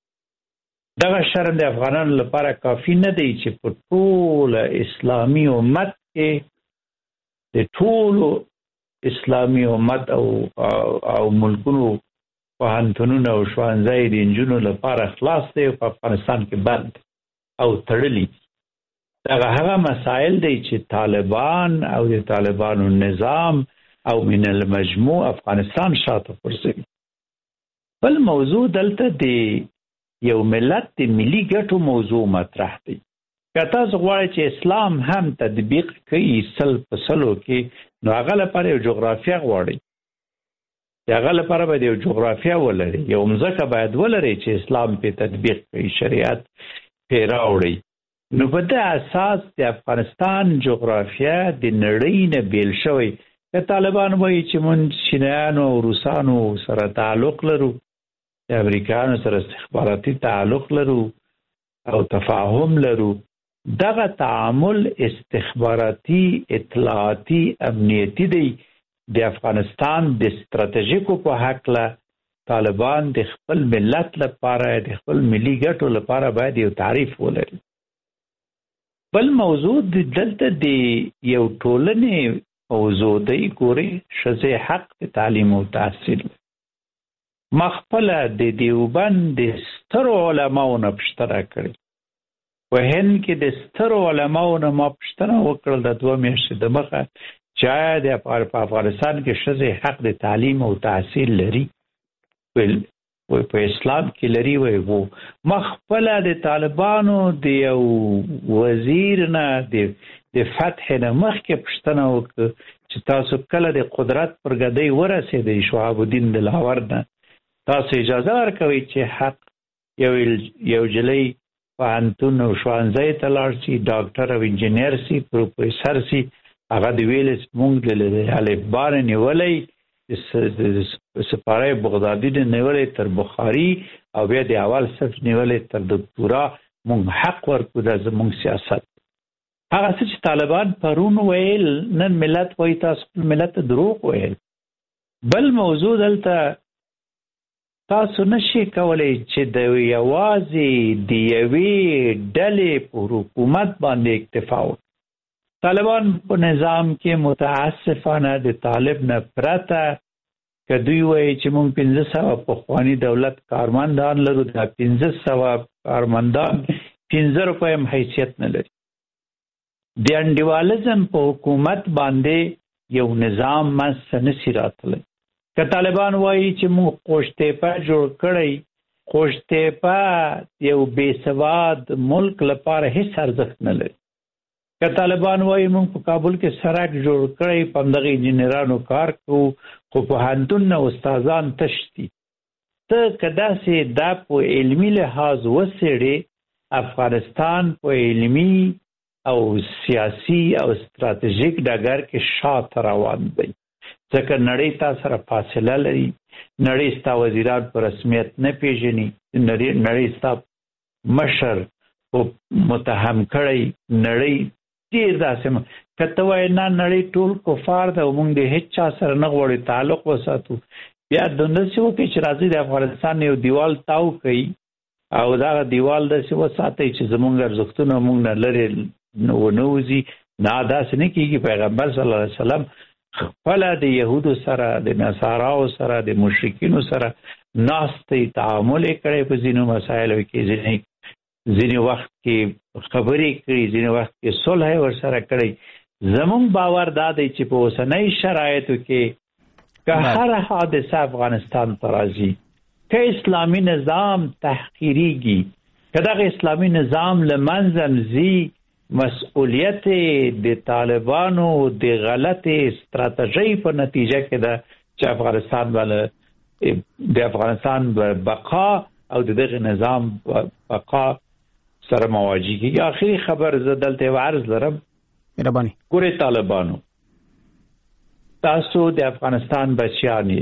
دغه شرم د افغانانو لپاره کافي نه دی چې په ټول اسلامي امت کې د ټولو اسلامي امت او ملکونو پوهنتونونه او ښوونځي د نجونو لپاره خلاص دی، په افغانستان کې بند او تړلي. دغه هغه مسائل دی چې طالبان او د طالبانو نظام او من المجموع افغانستان شاته غورځوي. بل موضوع دلته د یو ملت د ملي ګټو موضوع مطرح دی. که تاسو غواړئ چې اسلام هم تطبیق کوي 100% کې، نو هغه لپاره یو جغرافیه غواړي. هغه لپاره باید یو جغرافیه ولري، یو مځکه باید ولري چې اسلام په تطبیق کوي، شریعت په راوړي. نو په دې اساس د افغانستان جغرافیه د نړۍ نه بیل شوی. که طالبان وایي چې مونږ چینایانو او روسانو سره تعلق لرو، د امریکایانو سره استخباراتي تعلق لرو او تفاهم لرو، دغه تعامل استخباراتي اطلاعاتي امنیتي دی. د افغانستان د ستراتیژیکو په هکله طالبان د خپل ملت لپاره د خپل ملي ګټو لپاره باید یو تعریف ولري. بل موضوع دلته د یو ټولنې موضوع دی. ګوري ښځې حق د تعلیم او تحصیل. ما خپله د دیوبند د سترو علماو نه پوښتنه کړې. په هند کې د سترو علماو نه ما پوښتنه وکړل د 2 میاشتې د مخه چې آیا د افغانستان کې ښځې حق د تعلیم او تحصیل لري؟ په اسلام کې لري. وو ما خپله د طالبانو د یو وزیر نه د فتح نه مخکې پوښتنه وکړه چې تاسو کله د قدرت پر ګدۍ ورسېدئ شهاب الدین د لاهور نه، تاسو اجازه ورکوئ چې حق یو جلۍ پوهنتون او ښوونځی ته لاړ شي، ډاکټر او انجینر شي، پروفیسر شي، هغه د ویلس مونږ د الفبا نه نیولی، سپاره بغدادي نه نیولی تر بخاري، او بیا د اول صف نیولی تر دکتورا. مونږ حق ورکو، دا زمونږ سیاست. هغه څه چې طالبان پرون ویل، نن ملت وایي تاسو ملت دروغ ویل. بل موضوع دلته تاسو نشئ کولی چې د یوازې د یوې ډلې په حکومت باندې اکتفا وکړي. طالبان په نظام کې متاسفانه د طالب نه پرته که دوی وایي چې موږ 1500 پخواني دولت کارمندان لرو، دا 1500 کارمندان 15 روپۍ هم حیثیت نه لري. د انډیوالزم په حکومت باندې یو نظام منځته نشي راتلی. که طالبان وایي چې موږ قوشتیپه جوړ کړی، قوشتیپه یو بې سواد ملک لپاره هیڅ ارزښت نه لري. که طالبان وایي موږ په کابل کې سړک جوړ کړی، په همدغه انجینرانو کار کوو، خو پوهنتون نه استادان تش دي. ته که داسې دا په علمي لحاظ وڅېړې، افغانستان په علمي او سیاسي او ستراتیژیک ډګر کې شاته روان دی. ځکه نړۍ تا سره فاصله لري، نړۍ ستا وزیران په رسمیت نه پیژني، نړۍ ستا مشر متهم کړی، نړۍ ډېر داسې که ته وایې نه نړۍ ټول کفار ده او موږ د هېڅ چا سره نه غواړو تعلق وساتو، بیا داسې وکړئ چې راځئ د افغانستان یو دیوال تاو کوي او دغه دیوال داسې وساتئ چې زموږ ارزښتونه موږ نه لرې ونه وځي. نه، داسې نه کېږي. پیغمبر صلی الله علیه وسلم خپل د يهودو سره د نصاراو سره د مشرکینو سره ناستې تعامل کړي په ځینو مسایلو کې ځینې وخت کې خبرې کړي ځینې وخت کې صلح ورسره کړي زمون باور دا دی چې په اوسنۍ شرایطو کې که هر حادثه افغانستان ته راځي که اسلامي نظام تحقیریږي که دغه اسلامي نظام له منځه ځي مسؤلیت د طالبانو د غلطې ستراتیژۍ په نتیجه کې ده چې د افغانستان بقا او دغه نظام بقا سره مواجه کیږي. آخري خبر زه دلته عرض لرم مهرباني ګورې طالبانو تاسو د افغانستان بچیان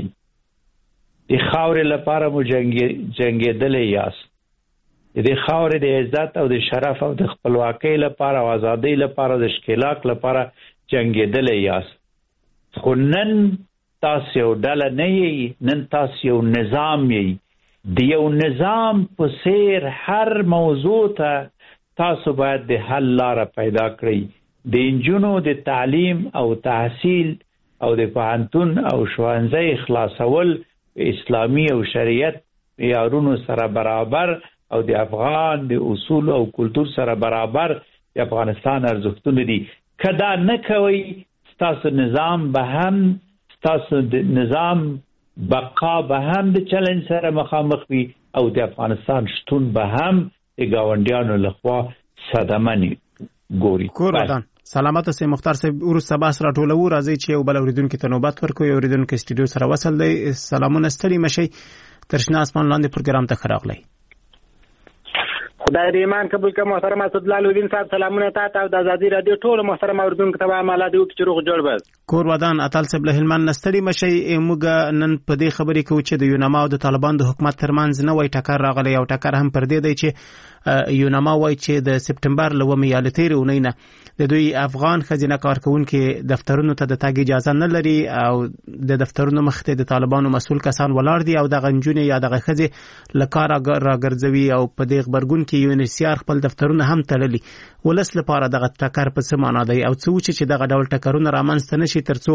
د خاورې لپاره مو جنګېدلې یاست د خاورې د عزت او د شرف او د خپلواکۍ لپاره او ازادۍ لپاره د ښکېلاک لپاره جنګېدلې یاست خو نن تاسو یو ډله نه یې نن تاسو یو نظام یې د یو نظام په څیر هر موضوع ته تاسو باید د حل لاره پیدا کړئ د نجونو د تعلیم او تحصیل او د پوهنتون او ښوونځي خلاصول اسلامي او شریعت معیارونو سره برابر او د افغان د اصول او کلتور سره برابر د افغانستان ارزښتونه دي. کدا نه کوي تاسو نظام به هم تاسو د نظام بقا به هم د چلنج سره مخامخ وي او د افغانستان شتون به هم د گاونډیانو لخوا صدمه ګوري. کورودان سلامت سي مختار صاحب ورسته باس راټولو راځي چې یو بل اوریدونکو ته نوبت ورکوي. اوریدونکو استودیو سره وصل دی. سلامونه ستړي مشي ترشنا اسمان لاندې پروګرام ته خراغلی. خدای دې ایمان قبول کړه. محترم اسدالله لودین صاحب سلامونه تاسو او د ازادي رادیو ټول محترم اوریدونکو ته وایم الله دې وکړي چې روغ جوړ بس. کور ودان اتل صاحب له هلمند نستړي مشي. موږ نن په دې خبرې کوو چې د یوناما او د طالبان د حکومت ترمنځ نه وای ټکر راغلی او ټکر هم پر دې دی چې یوناما وای چې د سپټمبر لومې یا لتیر ونینه د دوی افغان خزینه کارکونکو دفترونو ته د تګ اجازه نه لري او د دفترونو مخ ته د طالبانو مسؤل کسان ولاړ دي او د غنجونې یا د خزي لکاره راګرځوي او په دې خبرګون کې یونیسیار خپل دفترونه هم تړلي. ولس لپاره دغه ټکر په څه معنا دی او څه چې دغه ډول ټکرونه رامنځته نشي ترڅو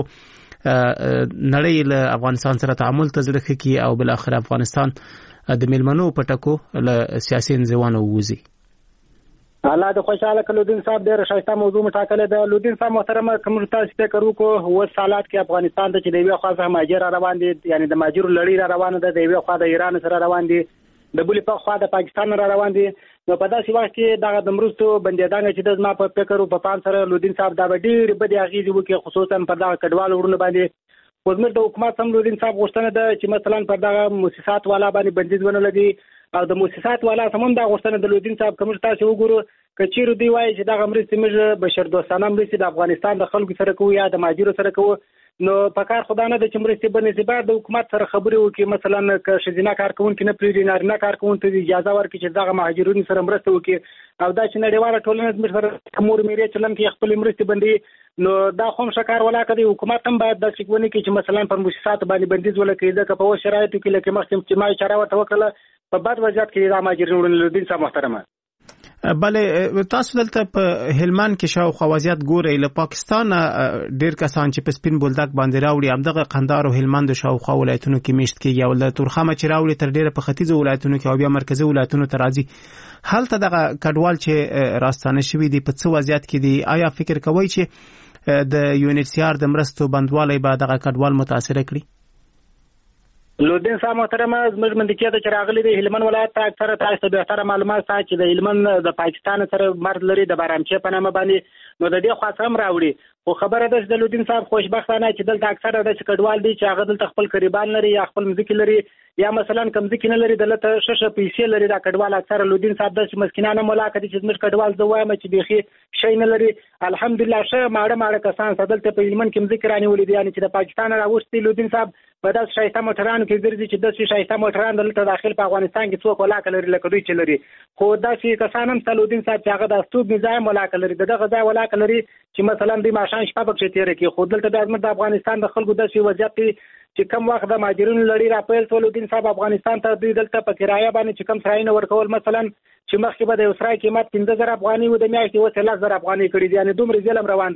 نړۍ له افغانستان سره تعامل ته ځړخ کی او بل اخر افغانستان د ملمنو پټکو له سیاسي انزوانو ووزي. الله د خوشاله کلو دین صاحب ډېر شایسته موضوع مټاکله د لودین صاحب محترم کوم تاسو فکر وکړو و سالات کې افغانستان د چې دیوی خاصه ماجر روان دي یعنی د ماجر لړۍ روانه ده دیوی خو د ایران سره روان دي د بلی په خوا د پاکستان را روان دي نو په داسې وخت کې دغه د مرستو بندیدان چې د ما په فکر او په پام سره لودین صاحب دا ډېر بد اغیزه وکړي خصوصا په دغه کډوال ورونه باندې وزمر د حکومت هم لودین صاحب غوښتنه ده چې مثلا په دغه مؤسسات والا باندې بندیز ونه لګي او د مؤسسات والا سمون دا غوښتنه د لودین صاحب کوم تاسو وګورو کچیر دی وای چې دغه مرستې موږ بشر دوستانه مرستې د افغانستان د خلکو سره کوو یا د ماجرو سره کوو نو په کار خدای نه د چې مرستې بنسبت د حکومت سره خبرې وکړي مثلا که شزینه کارکونکو نه پریږدي نارینه کارکونکو ته اجازه ورکړي چې دغه مهاجرونو سره مرسته وکړي او دا چې نړیواله ټولنه زموږ سره مور میرې چلن کې خپل مرستې بندي نو دا خو شکار ولا کوي حکومت هم باید د څګونی کې چې مثلا پر مؤسسات باندې بندیز ولکې د په شرایطو کې لکه مخکې چې ما اشاره وکړه په بعد وضعیت کې د مهاجرونو لودین صاحب محترمه بله تاسو دلته په هلمند کې شاوخوا وضعیت ګورئ له پاکستان ډیر کسان چې په سپین بولدک باندې راوړي همدغه قندهار او هلمند شاوخوا ولایتونو کې میشت کیږي او له تورخمه چې راوړي تر ډیره په ختیځو ولایتونو کې او بیا مرکزی ولایتونو ته راځي هلته دغه کډوال چې راستانه شوي دي په څه وضعیت کې دي آیا فکر کوئ چې د یونیسیار د مرستو بندوالی به دغه کډوال متاثر کړي؟ لودین صاحب محترمه زموږ منځکې د چراغلي د هلمند ولایت ته اکثره تاسو به تر معلومات سات چې د هلمند د پاکستان سره مرز لري د بارامچه په نامه باندې نو د دې خاصه هم راوړي خو خبره ده چې د لودین صاحب خوشبختانه چې دلته اکثره د کډوال دي چې هغه دلته خپل قریبان لري یا خپل مځکې لري یا مثلا کم ځکه نه لري دلته ششه پیسې لري دا کډوال اکثره لودین صاحب د مسکینانه ملاقات چې زموږ کډوال زوایم چې بيخي شي نه لري الحمدلله شه ماړه کسان دلته په هلمند کې مځکې رانی ولې دي یعنی چې د پاکستان راوستي لودین صاحب په داس شایسته موټرانو کې ګرځي چې د شایسته موټران دلته داخل په افغانستان کې څوک ولاکه لري لکه دوی چې لري خو داسې کسان هم لودین صاحب چې هغه د استوب نظام ولاکه لري دغه ځای ولاکه لري چې مثلا د ماشان شپه پکې تیر کې خو دلته د افغانستان د خلکو داسې وضعیت چې کم وخت د ماجرونو لړۍ راپیل شو لودین صاحب افغانستان ته دوی دلته په کرایه باندې چې کم سراینه ورکول مثلا چې مخکې به د یو سرای قیمت 15000 افغاني و د میاشتې وسه 10000 افغاني کړي دي یعنی دومره ظلم روان دي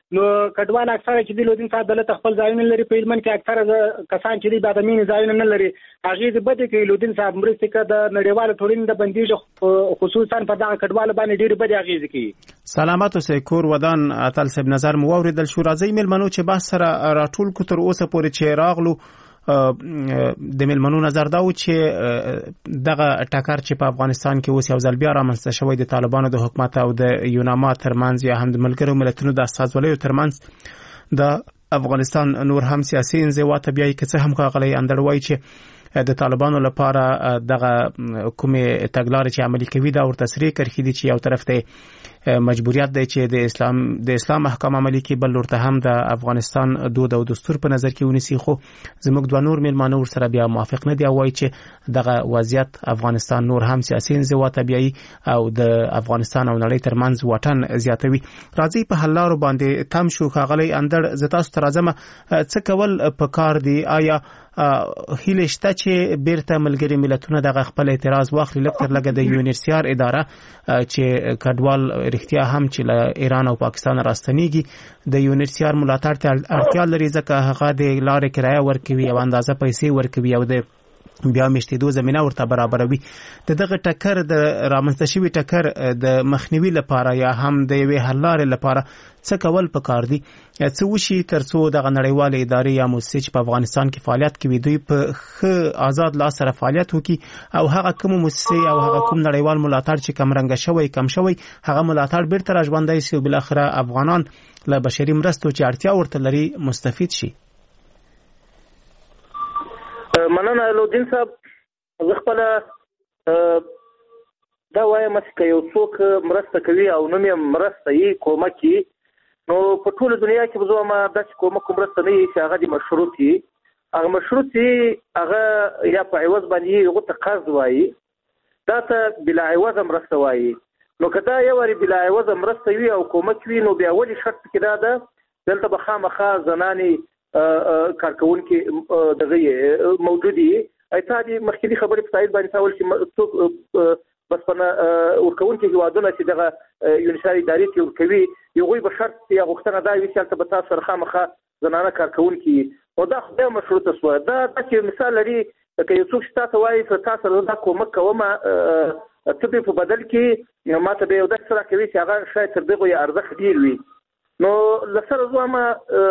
نو کډوال اکثره چې د لودین صاحب دلته خپل ځایونه لري په هلمند کې اکثره کسان چې د ادمین ځایونه نه لري هغه د بده کې لودین صاحب مرستې کې د نړیوال ټولنې د بندیز خصوصا په دغه کډوال باندې ډېر بده اغیز کوي. سلامات اوسئ کور ودان اتل صاحب نظر مو اوریدل شو. راځي ملمنو چې بحث سره راټول کو تر اوسه پورې چې راغلو د ملمنو نظر دا و چې دغه ټکر چې په افغانستان کې اوس یو ځل بیا رامنځته شوی د طالبانو د حکومت او د یوناما ترمنځ یا هم د ملګرو ملتونو د استازولیو ترمنځ د افغانستان نور هم سیاسي انزوا ته بیاي که څه هم ښاغلی اندړوي چې د طالبانو لپاره دغه کومې تګلارې چې عملي کوي دا ورته سری کرخي دي چې یو طرف ته مجبوریت دی چې د اسلام احکام عملي کوي، بل ورته هم د افغانستان دود او دستور په نظر کې ونیسي. خو زموږ دوه نور ملمانه ورسره بیا موافق نه دي او وایي چې دغه وضعیت افغانستان نور هم سیاسي انزوا ته بیاي او د افغانستان او نړۍ ترمنځ واټن زیاتوي. راځي په حل لارو باندې تم شو. ښاغلی اندړ زه تاسو ته راځم، څه کول پکار دي؟ آیا هیله شته چې بیرته ملګري ملتونه دغه خپل اعتراض واخلي لکه لګه د یونیسیار اداره چې کډوال رښتیا هم چې له ایران او پاکستان راستنیږي د یونیسیار ملاتړ ته اړتیا لري ځکه هغه د لارې کرایه ورکوي او اندازه پیسې ورکوي او د بیا مشتیدو زمينه ورته برابروي. دغه ټکر د رامنځته شوی ټکر د مخنیوي لپاره یا هم د یوې حل لارې لپاره څه کول پکار دي؟ څه وشي ترڅو دغه نړیوالې ادارې یا مؤسسې چې په افغانستان کې فعالیت کوي دوی په ښه آزاد لاس سره فعالیت وکړي او هغه کوم مؤسسې او هغه کوم نړیوال ملاتړ چې کمرنګ شوی کم شوی هغه ملاتړ بیرته راژوندی شي او بل اخره افغانان له بشري مرستو چې اړتیا ورته لري مستفید شي. مننه لودین صاحب. زه خپل دا وایم چې یو څوک مرسته کوي او نوم یې مرسته یې کومک یې نو په ټول دنیا کې به زما داسې کومک مرسته نه یې چې هغه د مشروط یې هغه مشروط یې هغه یا په عوض باندې هغه ته قرض وایي دا ته بلا عوض مرسته وایي. نو که دا یو وری بلا عوض مرسته وي او کومک وي نو بیا ولې شرط کې دا ده دلته به خامخا زنانې کارکونکي دغه موجودي ایته دي مخکې خبرې په تایید باندې تاول چې څوک بس په ورکوونکي هیوادونه چې دغه یونیسیار ادارې کې ورکوي یو غوي به شرط یا غوښتنه دا وي چې تاسو به تاسو خامخا زنانه کارکونکي او دا خدای مشروطه سو دا چې مثال لري که یو څوک تاسو وایي چې تاسو دا کومک کومه ته په بدل کې ماته به یو د سره کوي چې هغه شاید تر دغه ارزښت ډیر وي. نو لسره زما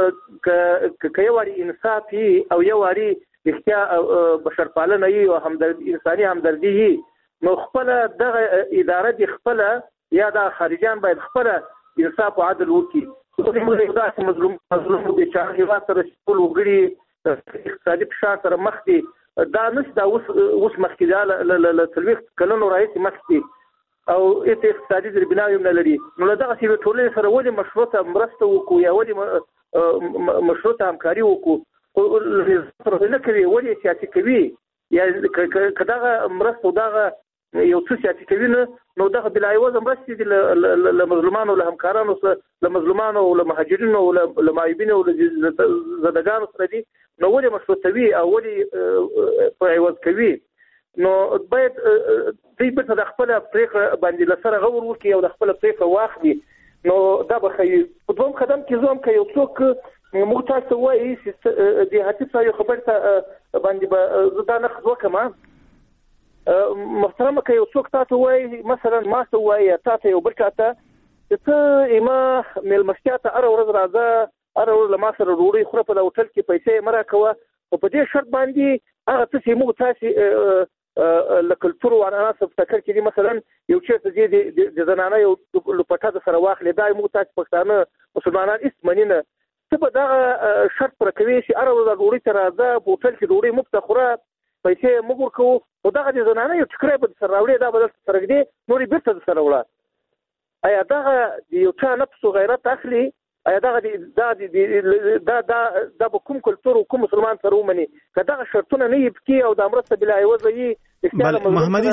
که یو واری انصافي او یو واری اختیار بشرپالنه یي او انساني همدردي یي نو خپل دغه اداره د خپل یا د خارجيان باید خپل انصاف او عدل وکړي. موږ دا مظلوم دي چې هغه سره ټول وګړي اقتصادي فشار سره مخ دي دا نش دا اوس مخکې دا ل تلويخ کلونو راځي مخکې او ایته اقتصادي ذربناوي نه لري. نو دغه سی ټولې سره ولې مشروطه مرسته وکړو یا ولې مشروطه همکاري وکړو سره نه کوي ولې سیاسي کوي یا کداغه مرسته دغه یو څه سیاسي کوي نو دغه بلا عوض مرسته ل مظلومانو له همکارانو له مظلومانو او له مهاجرینو او له مایبینو او زدګانو سره دي نو ولې مشروطه وي او ولې په عوض کوي. نو باید دوی په د خپل پریکړه باندې لسره غور وکړي او د خپل پریکړه واخلي نو دا به خیر. په دوم قدم کې زوم کوي یو څوک موږ تاسو وایي چې د هڅې یو خبر ته باندې به دا نه وکم محترمه کوي یو څوک تاسو وایي مثلا ما څه وایي تاسو یو بل چاته ته ایما ملمستیا ته ار ورځ راځه ار ورځ ما سره روړي خو په هوټل کې پیسې مرا کوه او په دې شرط باندې هغه څه موږ تاسو لکلتور او عناصر فکر کې مثلا یو چې د زنانه یو لپټه سره واخلې دا موږ تاسو پښتانه مسلمانان اسمنینه ته په دا شرط پر کوي چې اره ورځ ډوړي تر راځه په هوټل کې ډوړي مفتخره پیسې موږ ورکو او دا د زنانه یو ټکرې په سر راوړي دا بدل سره دې نوري بیرته سره وړه ایا دا یو چا نفس او غیرت اخلي ایا دا به کوم کلتور او کوم مسلمان سره ومني که دغه شرطونه نه یې پکې او د امرسته بلا عوض یې محمدي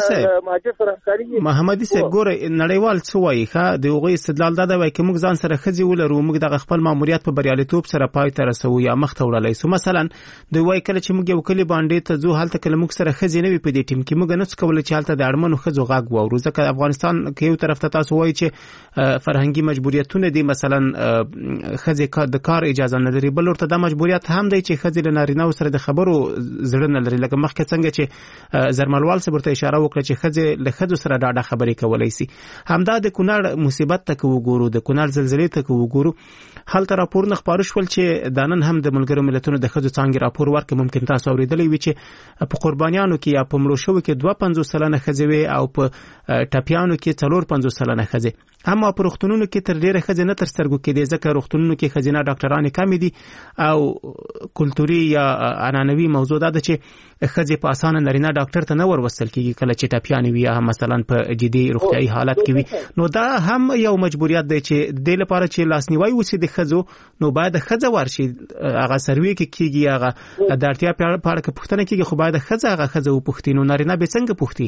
صاحب ګوره نړیوال څه وایي ښه د هغوی استدلال دا دی چې موږ ځان سره ښځې ولرو موږ دغه خپل ماموریت په بریالیتوب سره پای ته رسوو یا مخ ته وړلی سو. مثلا دوی وایي کله چې موږ یو کلي باندې ته ځو هلته کله موږ سره ښځې نه وي په دې ټیم کې موږ نه څه کولی چې هلته د اړمنو ښځو غږ واورو ځکه افغانستان کې یو طرف ته تاسو وایي چې فرهنګي مجبوریتونه دي مثلا ښځې د کار اجازه نه لري بل ورته دا مجبوریت هم دی چې ښځې له نارینهو سره د خبرو زړه نه لري لکه مخکې څنګه چې زرملوال صاحب ورته اشاره وکړه چې ښځې له ښځو سره ډاډه خبرې کولی شي. همدا د کونړ مصیبت ته که وګورو د کونړ زلزلې ته که وګورو هلته راپورونه خپاره شول چې دا نن هم د ملګرو ملتونو د ښځو څانګې راپور ورکړي ممکن تاسو اورېدلی وي چې په قربانیانو کې یا په مړو شوو کې 52 سلنه ښځې وې او په ټپیانو کې 54 سلنه ښځې. اما په روغتونونو کې تر ډیره ښځې نه تر سترګو کېدې ځکه روغتونونو کې ښځینه ډاکټرانې کمې دي او کلتوري یا عنعنوي موضوع دا ده چې ښځې په اسانه نارینه ډاکټر ته نه وروستل کېږي کله چې ټپیانې وي یا مثلا په جدي روغتیایي حالت کې وي. نو دا هم یو مجبوریت دی چې د دې لپاره چې لاسنیوی وشي د ښځو نو باید ښځه ورشي هغه سروې کې کېږي هغه د اړتیا په اړه که پوښتنه کېږي خو باید ښځه هغه ښځه وپوښتي نو نارینه به څنګه پوښتي.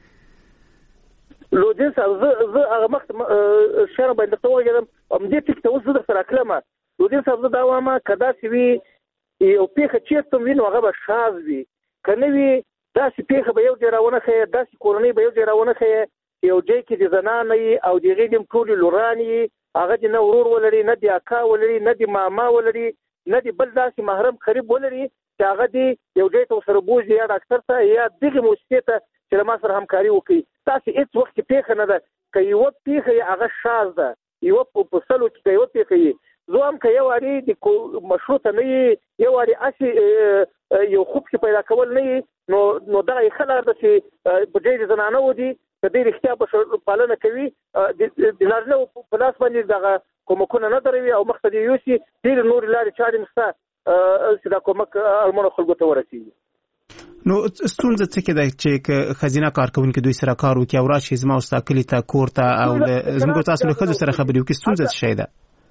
لودین صاحب زه هغه مخ شهر باندې ته وګورم دې ټیک ته اوس زه سره کلمه لودین صاحب دا واما کدا چې وی یو پیخه چیرته وینو هغه به شاز وي کنه وی دا چې پیخه به یو ډیرونه خې دا چې کورنۍ به یو ډیرونه خې یو ځای کې د زنانه او د غیدم ټول لورانی هغه د نورور ولري نه د اکا ولري نه د ماما ولري نه د بل داسې محرم قریب ولري چې هغه دی یو ځای ته سره بوزي یا ډاکټر ته یا دغه موسسه ته چې ما سره همکاري وکړي تاسو هیڅ وخت پیخه نه ده که یو پیخه هغه شاز ده یو په سلو کې یو پیخه زه هم که یو اړي د مشروطه نه یو اړي اسی یو خوب کې پیدا کول نه نو دا خلک د چې په دې زنانه ودی د دې رښتیا په پالنه کوي د نارینه په لاس باندې دغه کومکونه نه دروي او مقصد یې یوسي ډېر نور لارې چارې مسته چې دا کومک المونو خلکو ته ورسیږي. نو ستونزه څه کې ده چې خزینه کارکونکو دوی سره کار وکړي او راشي زما او استاکلی ته کور ته او زموږ تاسو له خزو سره خبرې وکړي ستونزه څه شي ده؟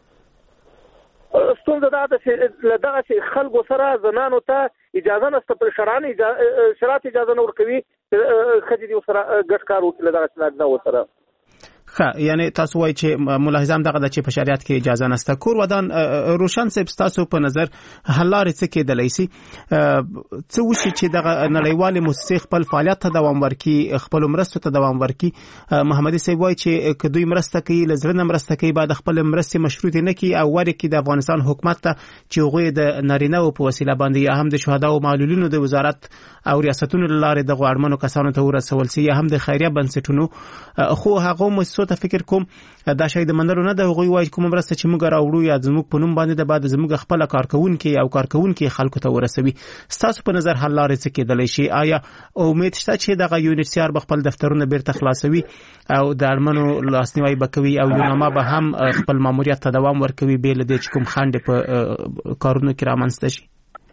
ستونزه دا ده چې دغه خلکو سره زنانو ته اجازه نشته پر شرایط اجازه نه ورکوي خځې دې سره ګډ کار وکړي دغه نه وسره یعنی تاسو وایي چې ملاحظه هم دغه د چې په شریعت کې اجازه نشته. کور ودان روشن صاحب تاسو په نظر حل لارې څه کېدلی شي څه وشي چې دغه نړیوالې موسسې خپل فعالیت ته دوام ورکړي خپل مرستو ته دوام ورکړي. محمدي صاحب وایي چې که دوی مرسته کوي له زړه نه مرسته کوي باید خپل مرستې مشروطې نه کړي او ورکړي د افغانستان حکومت ته چې هغوی د نارینهو په وسیله باندې یا هم د شهداو او معلولینو د وزارت او ریاستونو له لارې دغو اړمنو کسانو ته ورسول شي یا هم د خیریه بنسټونو خو هغه ته فکر کوم دا شاید منلو نه ده هغوی وایي کوم مرسته چې موږ راوړو یا زموږ په نوم باندې د بعد زموږ خپل کارکونکي او کارکونکي خلکو ته ورسوي. ستاسو په نظر حل لارې څه کېدلی شي؟ آیا امید شته چې دغه UNHCR به خپل دفترونه بیرته خلاصوي او د اړمنو لاسنیوی به کوي او یوناما به هم خپل ماموریت ته دوام ورکوي بې له دې چې کوم خنډ په کارونو کې رامنځته شي؟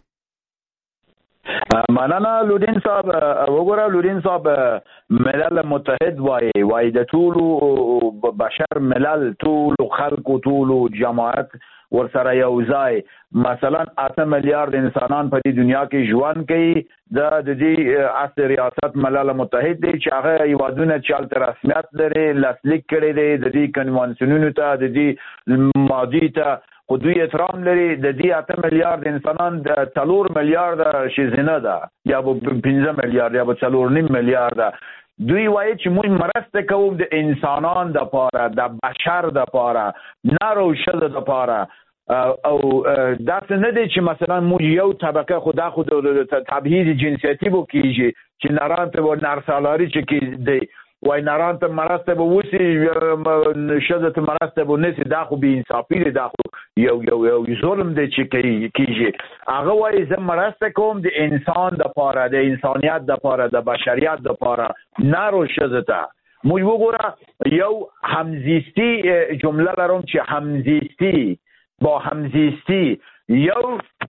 مننه لودین صاحب. وګوره لودین صاحب ملل متحد وای د ټولو بشر ملل ټولو خلکو ټولو جماعت ورسره یو ځای مثلا 8 میلیارډ انسانان په دې دنیا کې ژوند کوي د دې اصل ریاست ملل متحد دی چې هغه ایوادونه چالت رسمیت لري لاسلیک کړي دي د دې کنوانسیونونو ته د دې ماضي ته خو دوی احترام لري د دې 8 میلیارډ انسانان د 4 میلیارډ شیزنه ده یا 15 میلیارډ یا 4.5 میلیارډ دوی وایي چې موږ مرسته کوو د انسانان د پاره د بشر د پاره نارو شذ د پاره او دا څنګه دي چې مثلا موږ یو طبقه خدا خود تبعیض جنسیتی وو کیږي چې نارانت و نارسالاری چې کی دی وای نارانت مرسته به وسی شذ ته مرسته به نسی دا خو به انصافی دی دا خو یو ظلم دی چې کیږي هغه وای زه مرسته کوم د انسان د پاره د انسانیت د پاره د بشریت د پاره نارو شذ ته موږ وګوره یو همزیستی جمله لرم چې همزیستی با همزیستی یو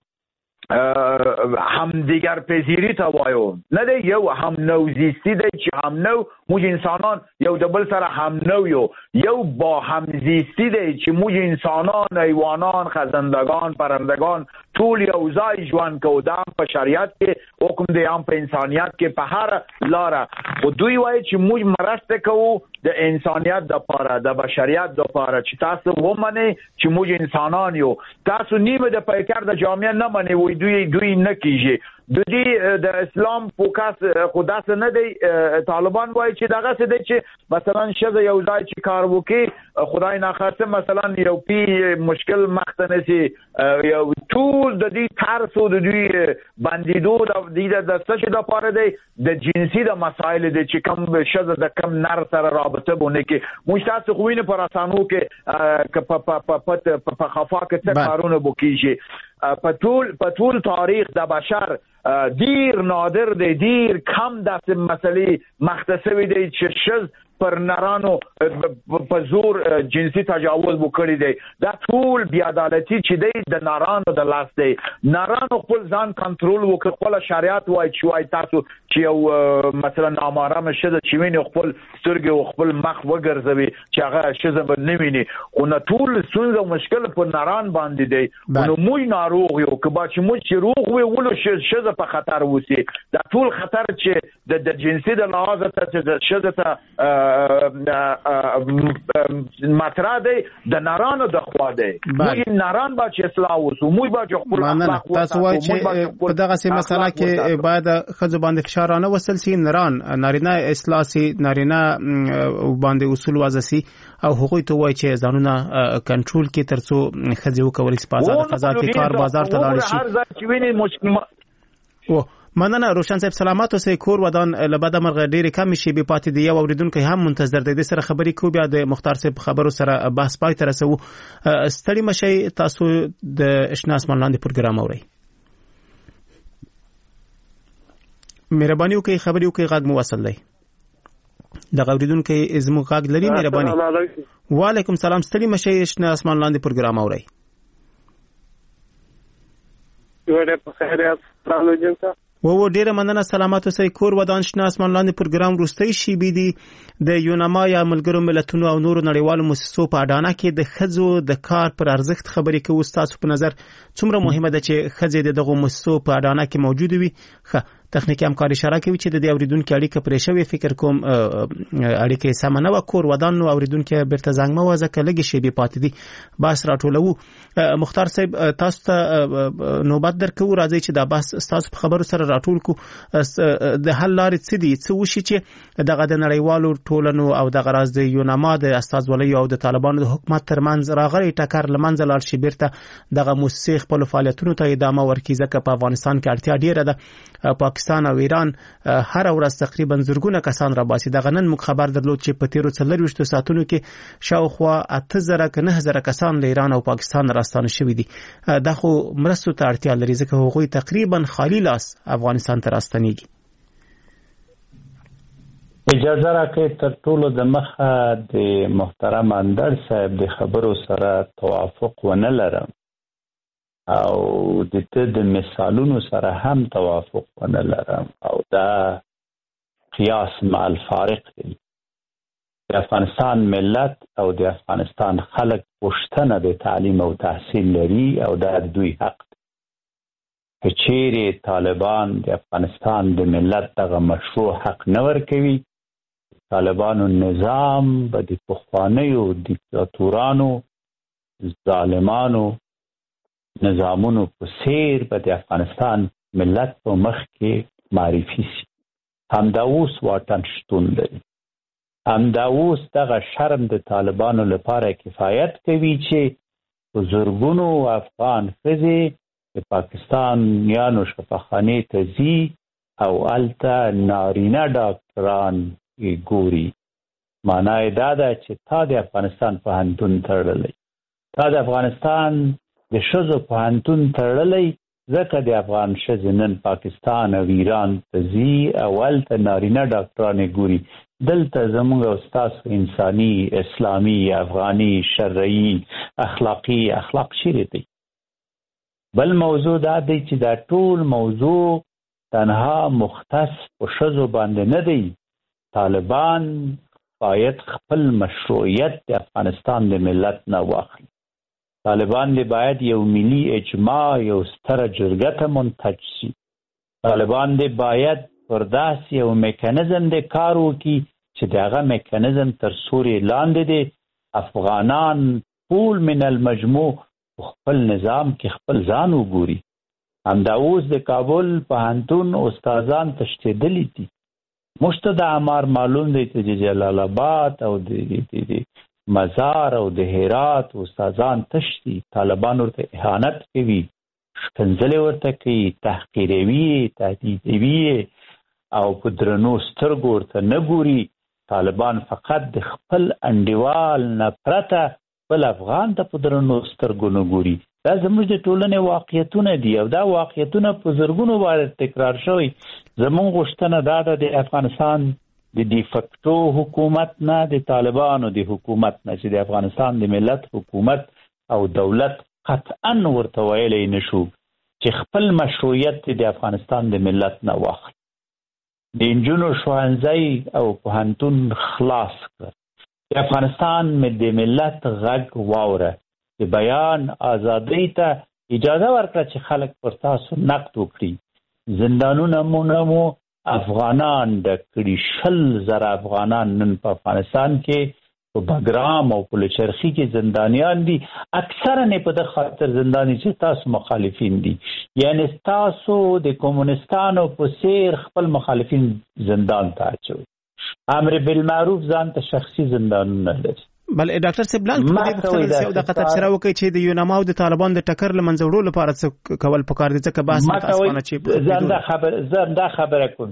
همدیگر پذیری تا وایو نه دی یو هم نوزیستی دی چې هم نو موږ انسانان یو د بل سره هم نو یو با همزیستی دی چې موږ انسانان حیوانان خزندگان پرندگان ټول یو ځای ژوند کوو، دا هم په شریعت کې حکم دی، هم په انسانیت کې په هر لاره. خو دوی وایي چې موږ مرسته کوو د انسانیت دپاره، د بشریت دپاره، چې تاسو ومنئ چې موږ انسانان یو. تاسو نیمه د پیکر د جامعه نه منئ، وایي دوی نه کیږي. دوی د اسلام فوکس خو داسې نه دی. طالبان وایي چې دغسې دی چې مثلا ښځه یو ځای چې کار وکړي، خدای ناخواسته مثلا یو پی مشکل مخ ته نشي، یو ټول د دې ترس او د دوی بندیدو د څه شي دپاره دی؟ د جنسي د مسایل دی چې کوم ښځه د کوم نر سره رابطه بونه کې. موږ تاسو خو وینو په رسنیو کې په خفا کې څه کارونه وکړي. په ټول تاریخ د بشر ډیر نادر دی، ډیر کم داسې مسلې مختصوي دی چې ښځ پر نرانو په زور جنسي تجاوز وکړي دی. دا ټول بې عدالتي چې دی د نرانو د لاس دی. نرانو خپل ځان کنټرول وکړي. خپل شریعت وایي چې وایي تاسو چې یو مثلا نامحرمه ښځه چې ویني خپل سترګې او خپل مخ وګرځوي چې هغه ښځه به نه ویني. خو نه ټول ستونزه او مشکل په نران باندې دی. نو موږ ناروغ یو، که به چې موږ چې روغ وي ولو ښځه په خطر وسي. دا ټول خطر چې د جنسي د لحاظه ته چې ښځه ته مطرح دی د نارانو د خوا دی. موږ ناران با چې اصلاح وسو، موږ با چې خپل اخلاق وسو. تاسو وایي چې په دغه سي مسله کې باید ښځو باندې فشار نه وصل سي، نارینه اصلاح سي، نارینه باندې اصول وضع سي او هغوی ته وایي چې ځانونه کنټرول کړي ترڅو ښځې وکولای شي په آزاده فضا کې کار بازار ته لاړ شي. هر ځای چې ویني مننه. روشن صاحب سلامات اوسئ. کور ودان له بده مرغه ډېرې کمې شیبې پاتې دي. یو اورېدونکی هم منتظر دی، د سره خبرې کوو، بیا د مختار صاحب خبرو سره بحث پای ته رسوو. ستړي مشئ، تاسو د اشنا اسمان لاندې پروګرام اورئ. مهرباني وکړئ خبرې وکړئ، غږ مو وصل دی. دغه اورېدونکی زموږ غږ لري؟ مهرباني. وعلیکم سلام. ستړي مشئ، اشنا اسمان لاندې پروګرام اورئ. ډیره مننه. سلامات اوسئ. کور ودان شنه اسمان لاندې پروګرام وروستۍ شیبې دي د یوناما یا ملګرو ملتونو او نورو نړیوالو مؤسسو په اډانه کې د ښځو د کار پر ارزښت خبرې کوو. ستاسو په نظر څومره مهمه ده چې ښځې د دغو مؤسسو په اډانه کې موجود وي؟ تخنیکی همکاري اشاره کوي چې د دې اوریدونکو اړیکه پرې شوې. فکر کوم اړیکه سم نه و. کور ودان نو اوریدونکو بیرته زنګ مو وځه لګي شیبې پاتې دي. بس راټولو. مختار صاحب تاسو ته نوبت درکو، راځي چې دا بس تاسو په خبرو سره راټول کو د حل لارې څه دي، څه وشي چې دغه د نړیوالو ټولنو او دغه راز د یوناما د استازولۍ او د طالبانو د حکومت ترمنځ راغلي ټکر لمنځه لاړ شي، بیرته دغه مؤسسې خپل فعالیتونو ته ادامه ورکړي. ځکه په افغانستان کې اړتیا ډیره ده. پاکستان او ایران هر ورځ تقریبا زرګونه کسان را باسي. دغه نن موږ خبر درلود چې په تیرو 24 ساعتونو کې شاوخوا 8000 که 9000 کسان له ایران او پاکستان راستانه شوي دي. دا خو مرستو ته اړتیا لري ځکه هغوی تقریبا خالی لاس افغانستان ته راستنیږي. اجازه راکړئ تر ټولو د مخه د محترم اندر صاحب د خبرو سره توافق ونه لرم او د مثالونو سره هم توافق ونه لرم او دا قیاس مع الفارق دی. د افغانستان ملت او د افغانستان خلک پوښتنه د تعلیم او تحصیل لري او دا دوی حق دی. که چیرې طالبان د افغانستان د ملت دغه مشروع حق نه ورکوي، طالبانو نظام به د پخوانیو دیکتاتورانو ظالمانو نظامونو په سیر به د افغانستان ملت په مخ کې معرفي شي. همدا اوس واټن شتون لري. همدا اوس دغه شرم د طالبانو لپاره کفایت کوي چې په زرګونو افغان ښځې د پاکستانیانو شفاخانې ته ځي او هلته نارینه ډاکټران ګوري. معنا یې دا ده چې تا د افغانستان پوهنتون تړلی، تا د افغانستان د ښځو پوهنتون تړلی ځکه د افغان ښځې نن پاکستان او ایران ته ځي او هلته نارینه ډاکټرانې ګوري. دلته زموږ او ستاسو انساني، اسلامي، افغاني، شرعي، اخلاق چیرې دی؟ بل موضوع دا دی چې دا ټول موضوع تنها مختص په ښځو باندې نه دی. طالبان باید خپل مشروعیت د افغانستان د ملت نه واخلي. طالبان دی باید یو ملي اجماع یو ستره جرګه ته منتج شي. طالبان دی باید پر داسې یو میکانیزم دی کار وکړي چې د هغه میکانیزم تر سوري لاندې دی افغانان ټول من المجموع خپل نظام کې خپل ځان وګوري. همدا اوس د کابل پوهنتون استادان تشتیدلی دي. مشته د عمار معلوم دی چې جلال آباد او د مزار او د هرات استادان تشتی. طالبان ورته اهانت کوي، شکنځلې ورته کوي، تحقیروي، تهدیدوي او په درنو سترګو ورته نه ګوري. طالبان فقط د خپل انډیوال نه پرته بل افغان ته په درنو سترګو نه ګوري. دا زموږ د ټولنې واقعیتونه دي او دا واقعیتونه په زرګونو بار تکرار شوی. زموږ غوښتنه دا ده د افغانستان د ډیفکټو حکومت نه، د طالبانو د حکومت نه، چې د افغانستان د ملت حکومت او دولت قطعا ورته ویلی نشو چې خپل مشروعیت د افغانستان د ملت نه واخلي. د انجونو ښوونځی او پوهنتون خلاص کړ. د افغانستان د ملت غږ واوره. د بیان ازادۍ ته اجازه ورکړه چې خلک پر تاسو نقد وکړي. زندانونه مو افغانان ډک کړي. 100,000 افغانان نن په افغانستان کې په بګرام او په لچرخي کې زندانیان دي. اکثره نه په د خاطر زنداني چې تاسو مخالفین دي، یعنی تاسو د کمونستانو په سیر خپل مخالفین زندان ته اچوي. امر بالمعروف ځان ته شخصي زندانونه لري. بل ډاکټر صاحب لاند په دې بخښنه سیو د قطر سره وکړي چې د یونما او د طالبان د ټکر لمنځوړو لپاره څه کول پکار دي، ځکه بحث متاسفانه چې زنده خبره کوم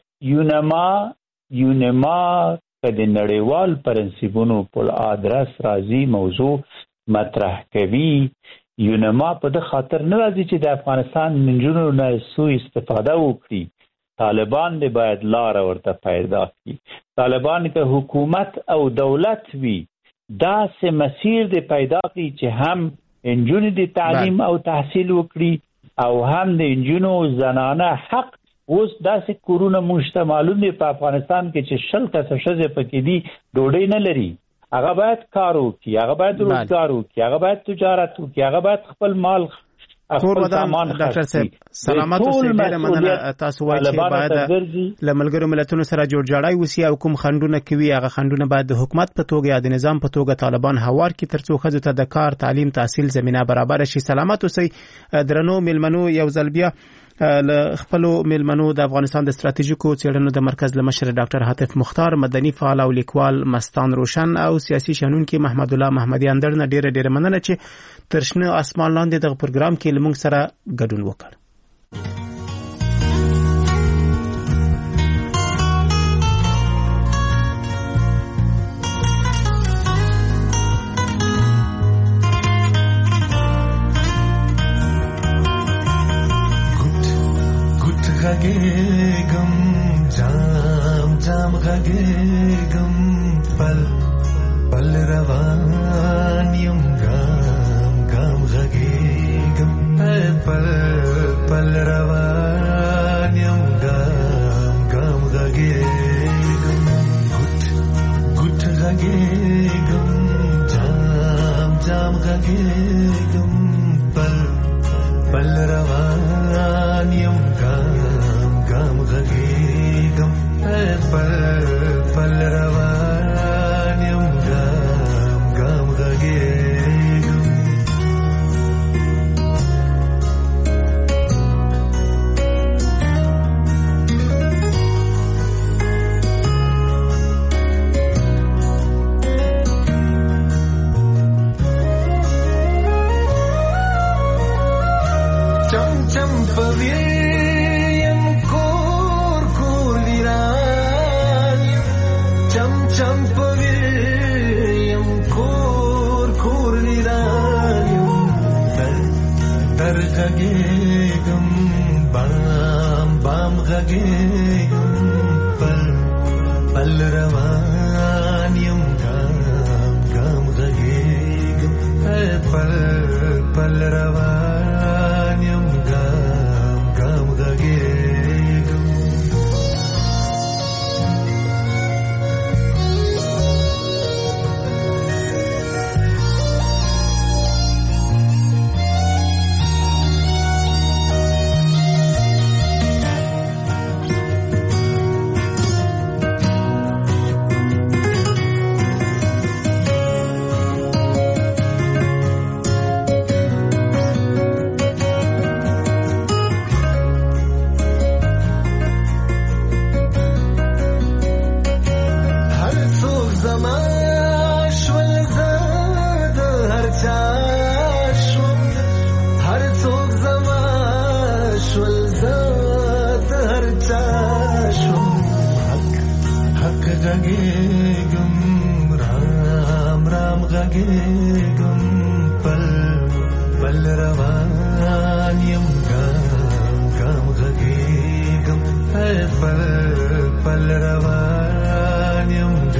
چې یونما د نړیوال پرنسپونو په ادرس راځي موضوع مطرح کوي. یونما په د خاطر نه راځي چې د افغانستان منجونو نه سوء استفاده وکړي. طالبان دی باید لار ورته پیدا کړي. طالبان که حکومت او دولت وي دا سه مسیر دی پیدا کړي چې هم انجونو دی تعلیم او تحصیل وکړي او هم د انجونو زنانه حق. اوس داسې کورونه مشته معلوم دی په افغانستان کې چې 100 کسه ښځې پکې دي ډوډۍ نه لري. هغه باید کار وکړي، هغه باید روزګار وکړي، هغه باید تجارت وکړي، هغه باید خپل مال خپل سامان ډاکټر صاحب سلامات اوسئ. ډیره مننه. تاسو وایئ چې باید له ملګرو ملتونو سره جوړجاړی وسی او کوم خنډونه کوي هغه خنډونه باید د حکومت په توګه یا د نظام په توګه طالبان هوار کړي ترڅو ښځو ته د کار، تعلیم، تحصیل زمينه برابر شي. سلامات اوسئ. درنو میلمنو، یو ځل بیا له خپل میلمنو د افغانستان د ستراتیژیکو څېړنو د مرکز لمشر ډاکټر حاتف مختار، مدني فعال او لیکوال مستان روشن او سیاسي شنونکي محمد الله محمدي اندر نه ډیره مننه چې تر شنه اسمان لاندې د پروګرام کې لمونږ سره ګډون وکړ. غږېږم جام غږېږم پل روان یم ګام غږېږم پل روان یم ګام غږېږم ګوت غږېږم جام غږېږم پل روان یم ګام غږېږم پل روان یم ګام غږېږم. چم پوی غږېږم بام غږېږم پل روان یم ګام غږېږم پل روان یم ګام غږېږم. شم حق غږېږم رام رام غږېږم پل روان یم ګام غږېږم پل روان یم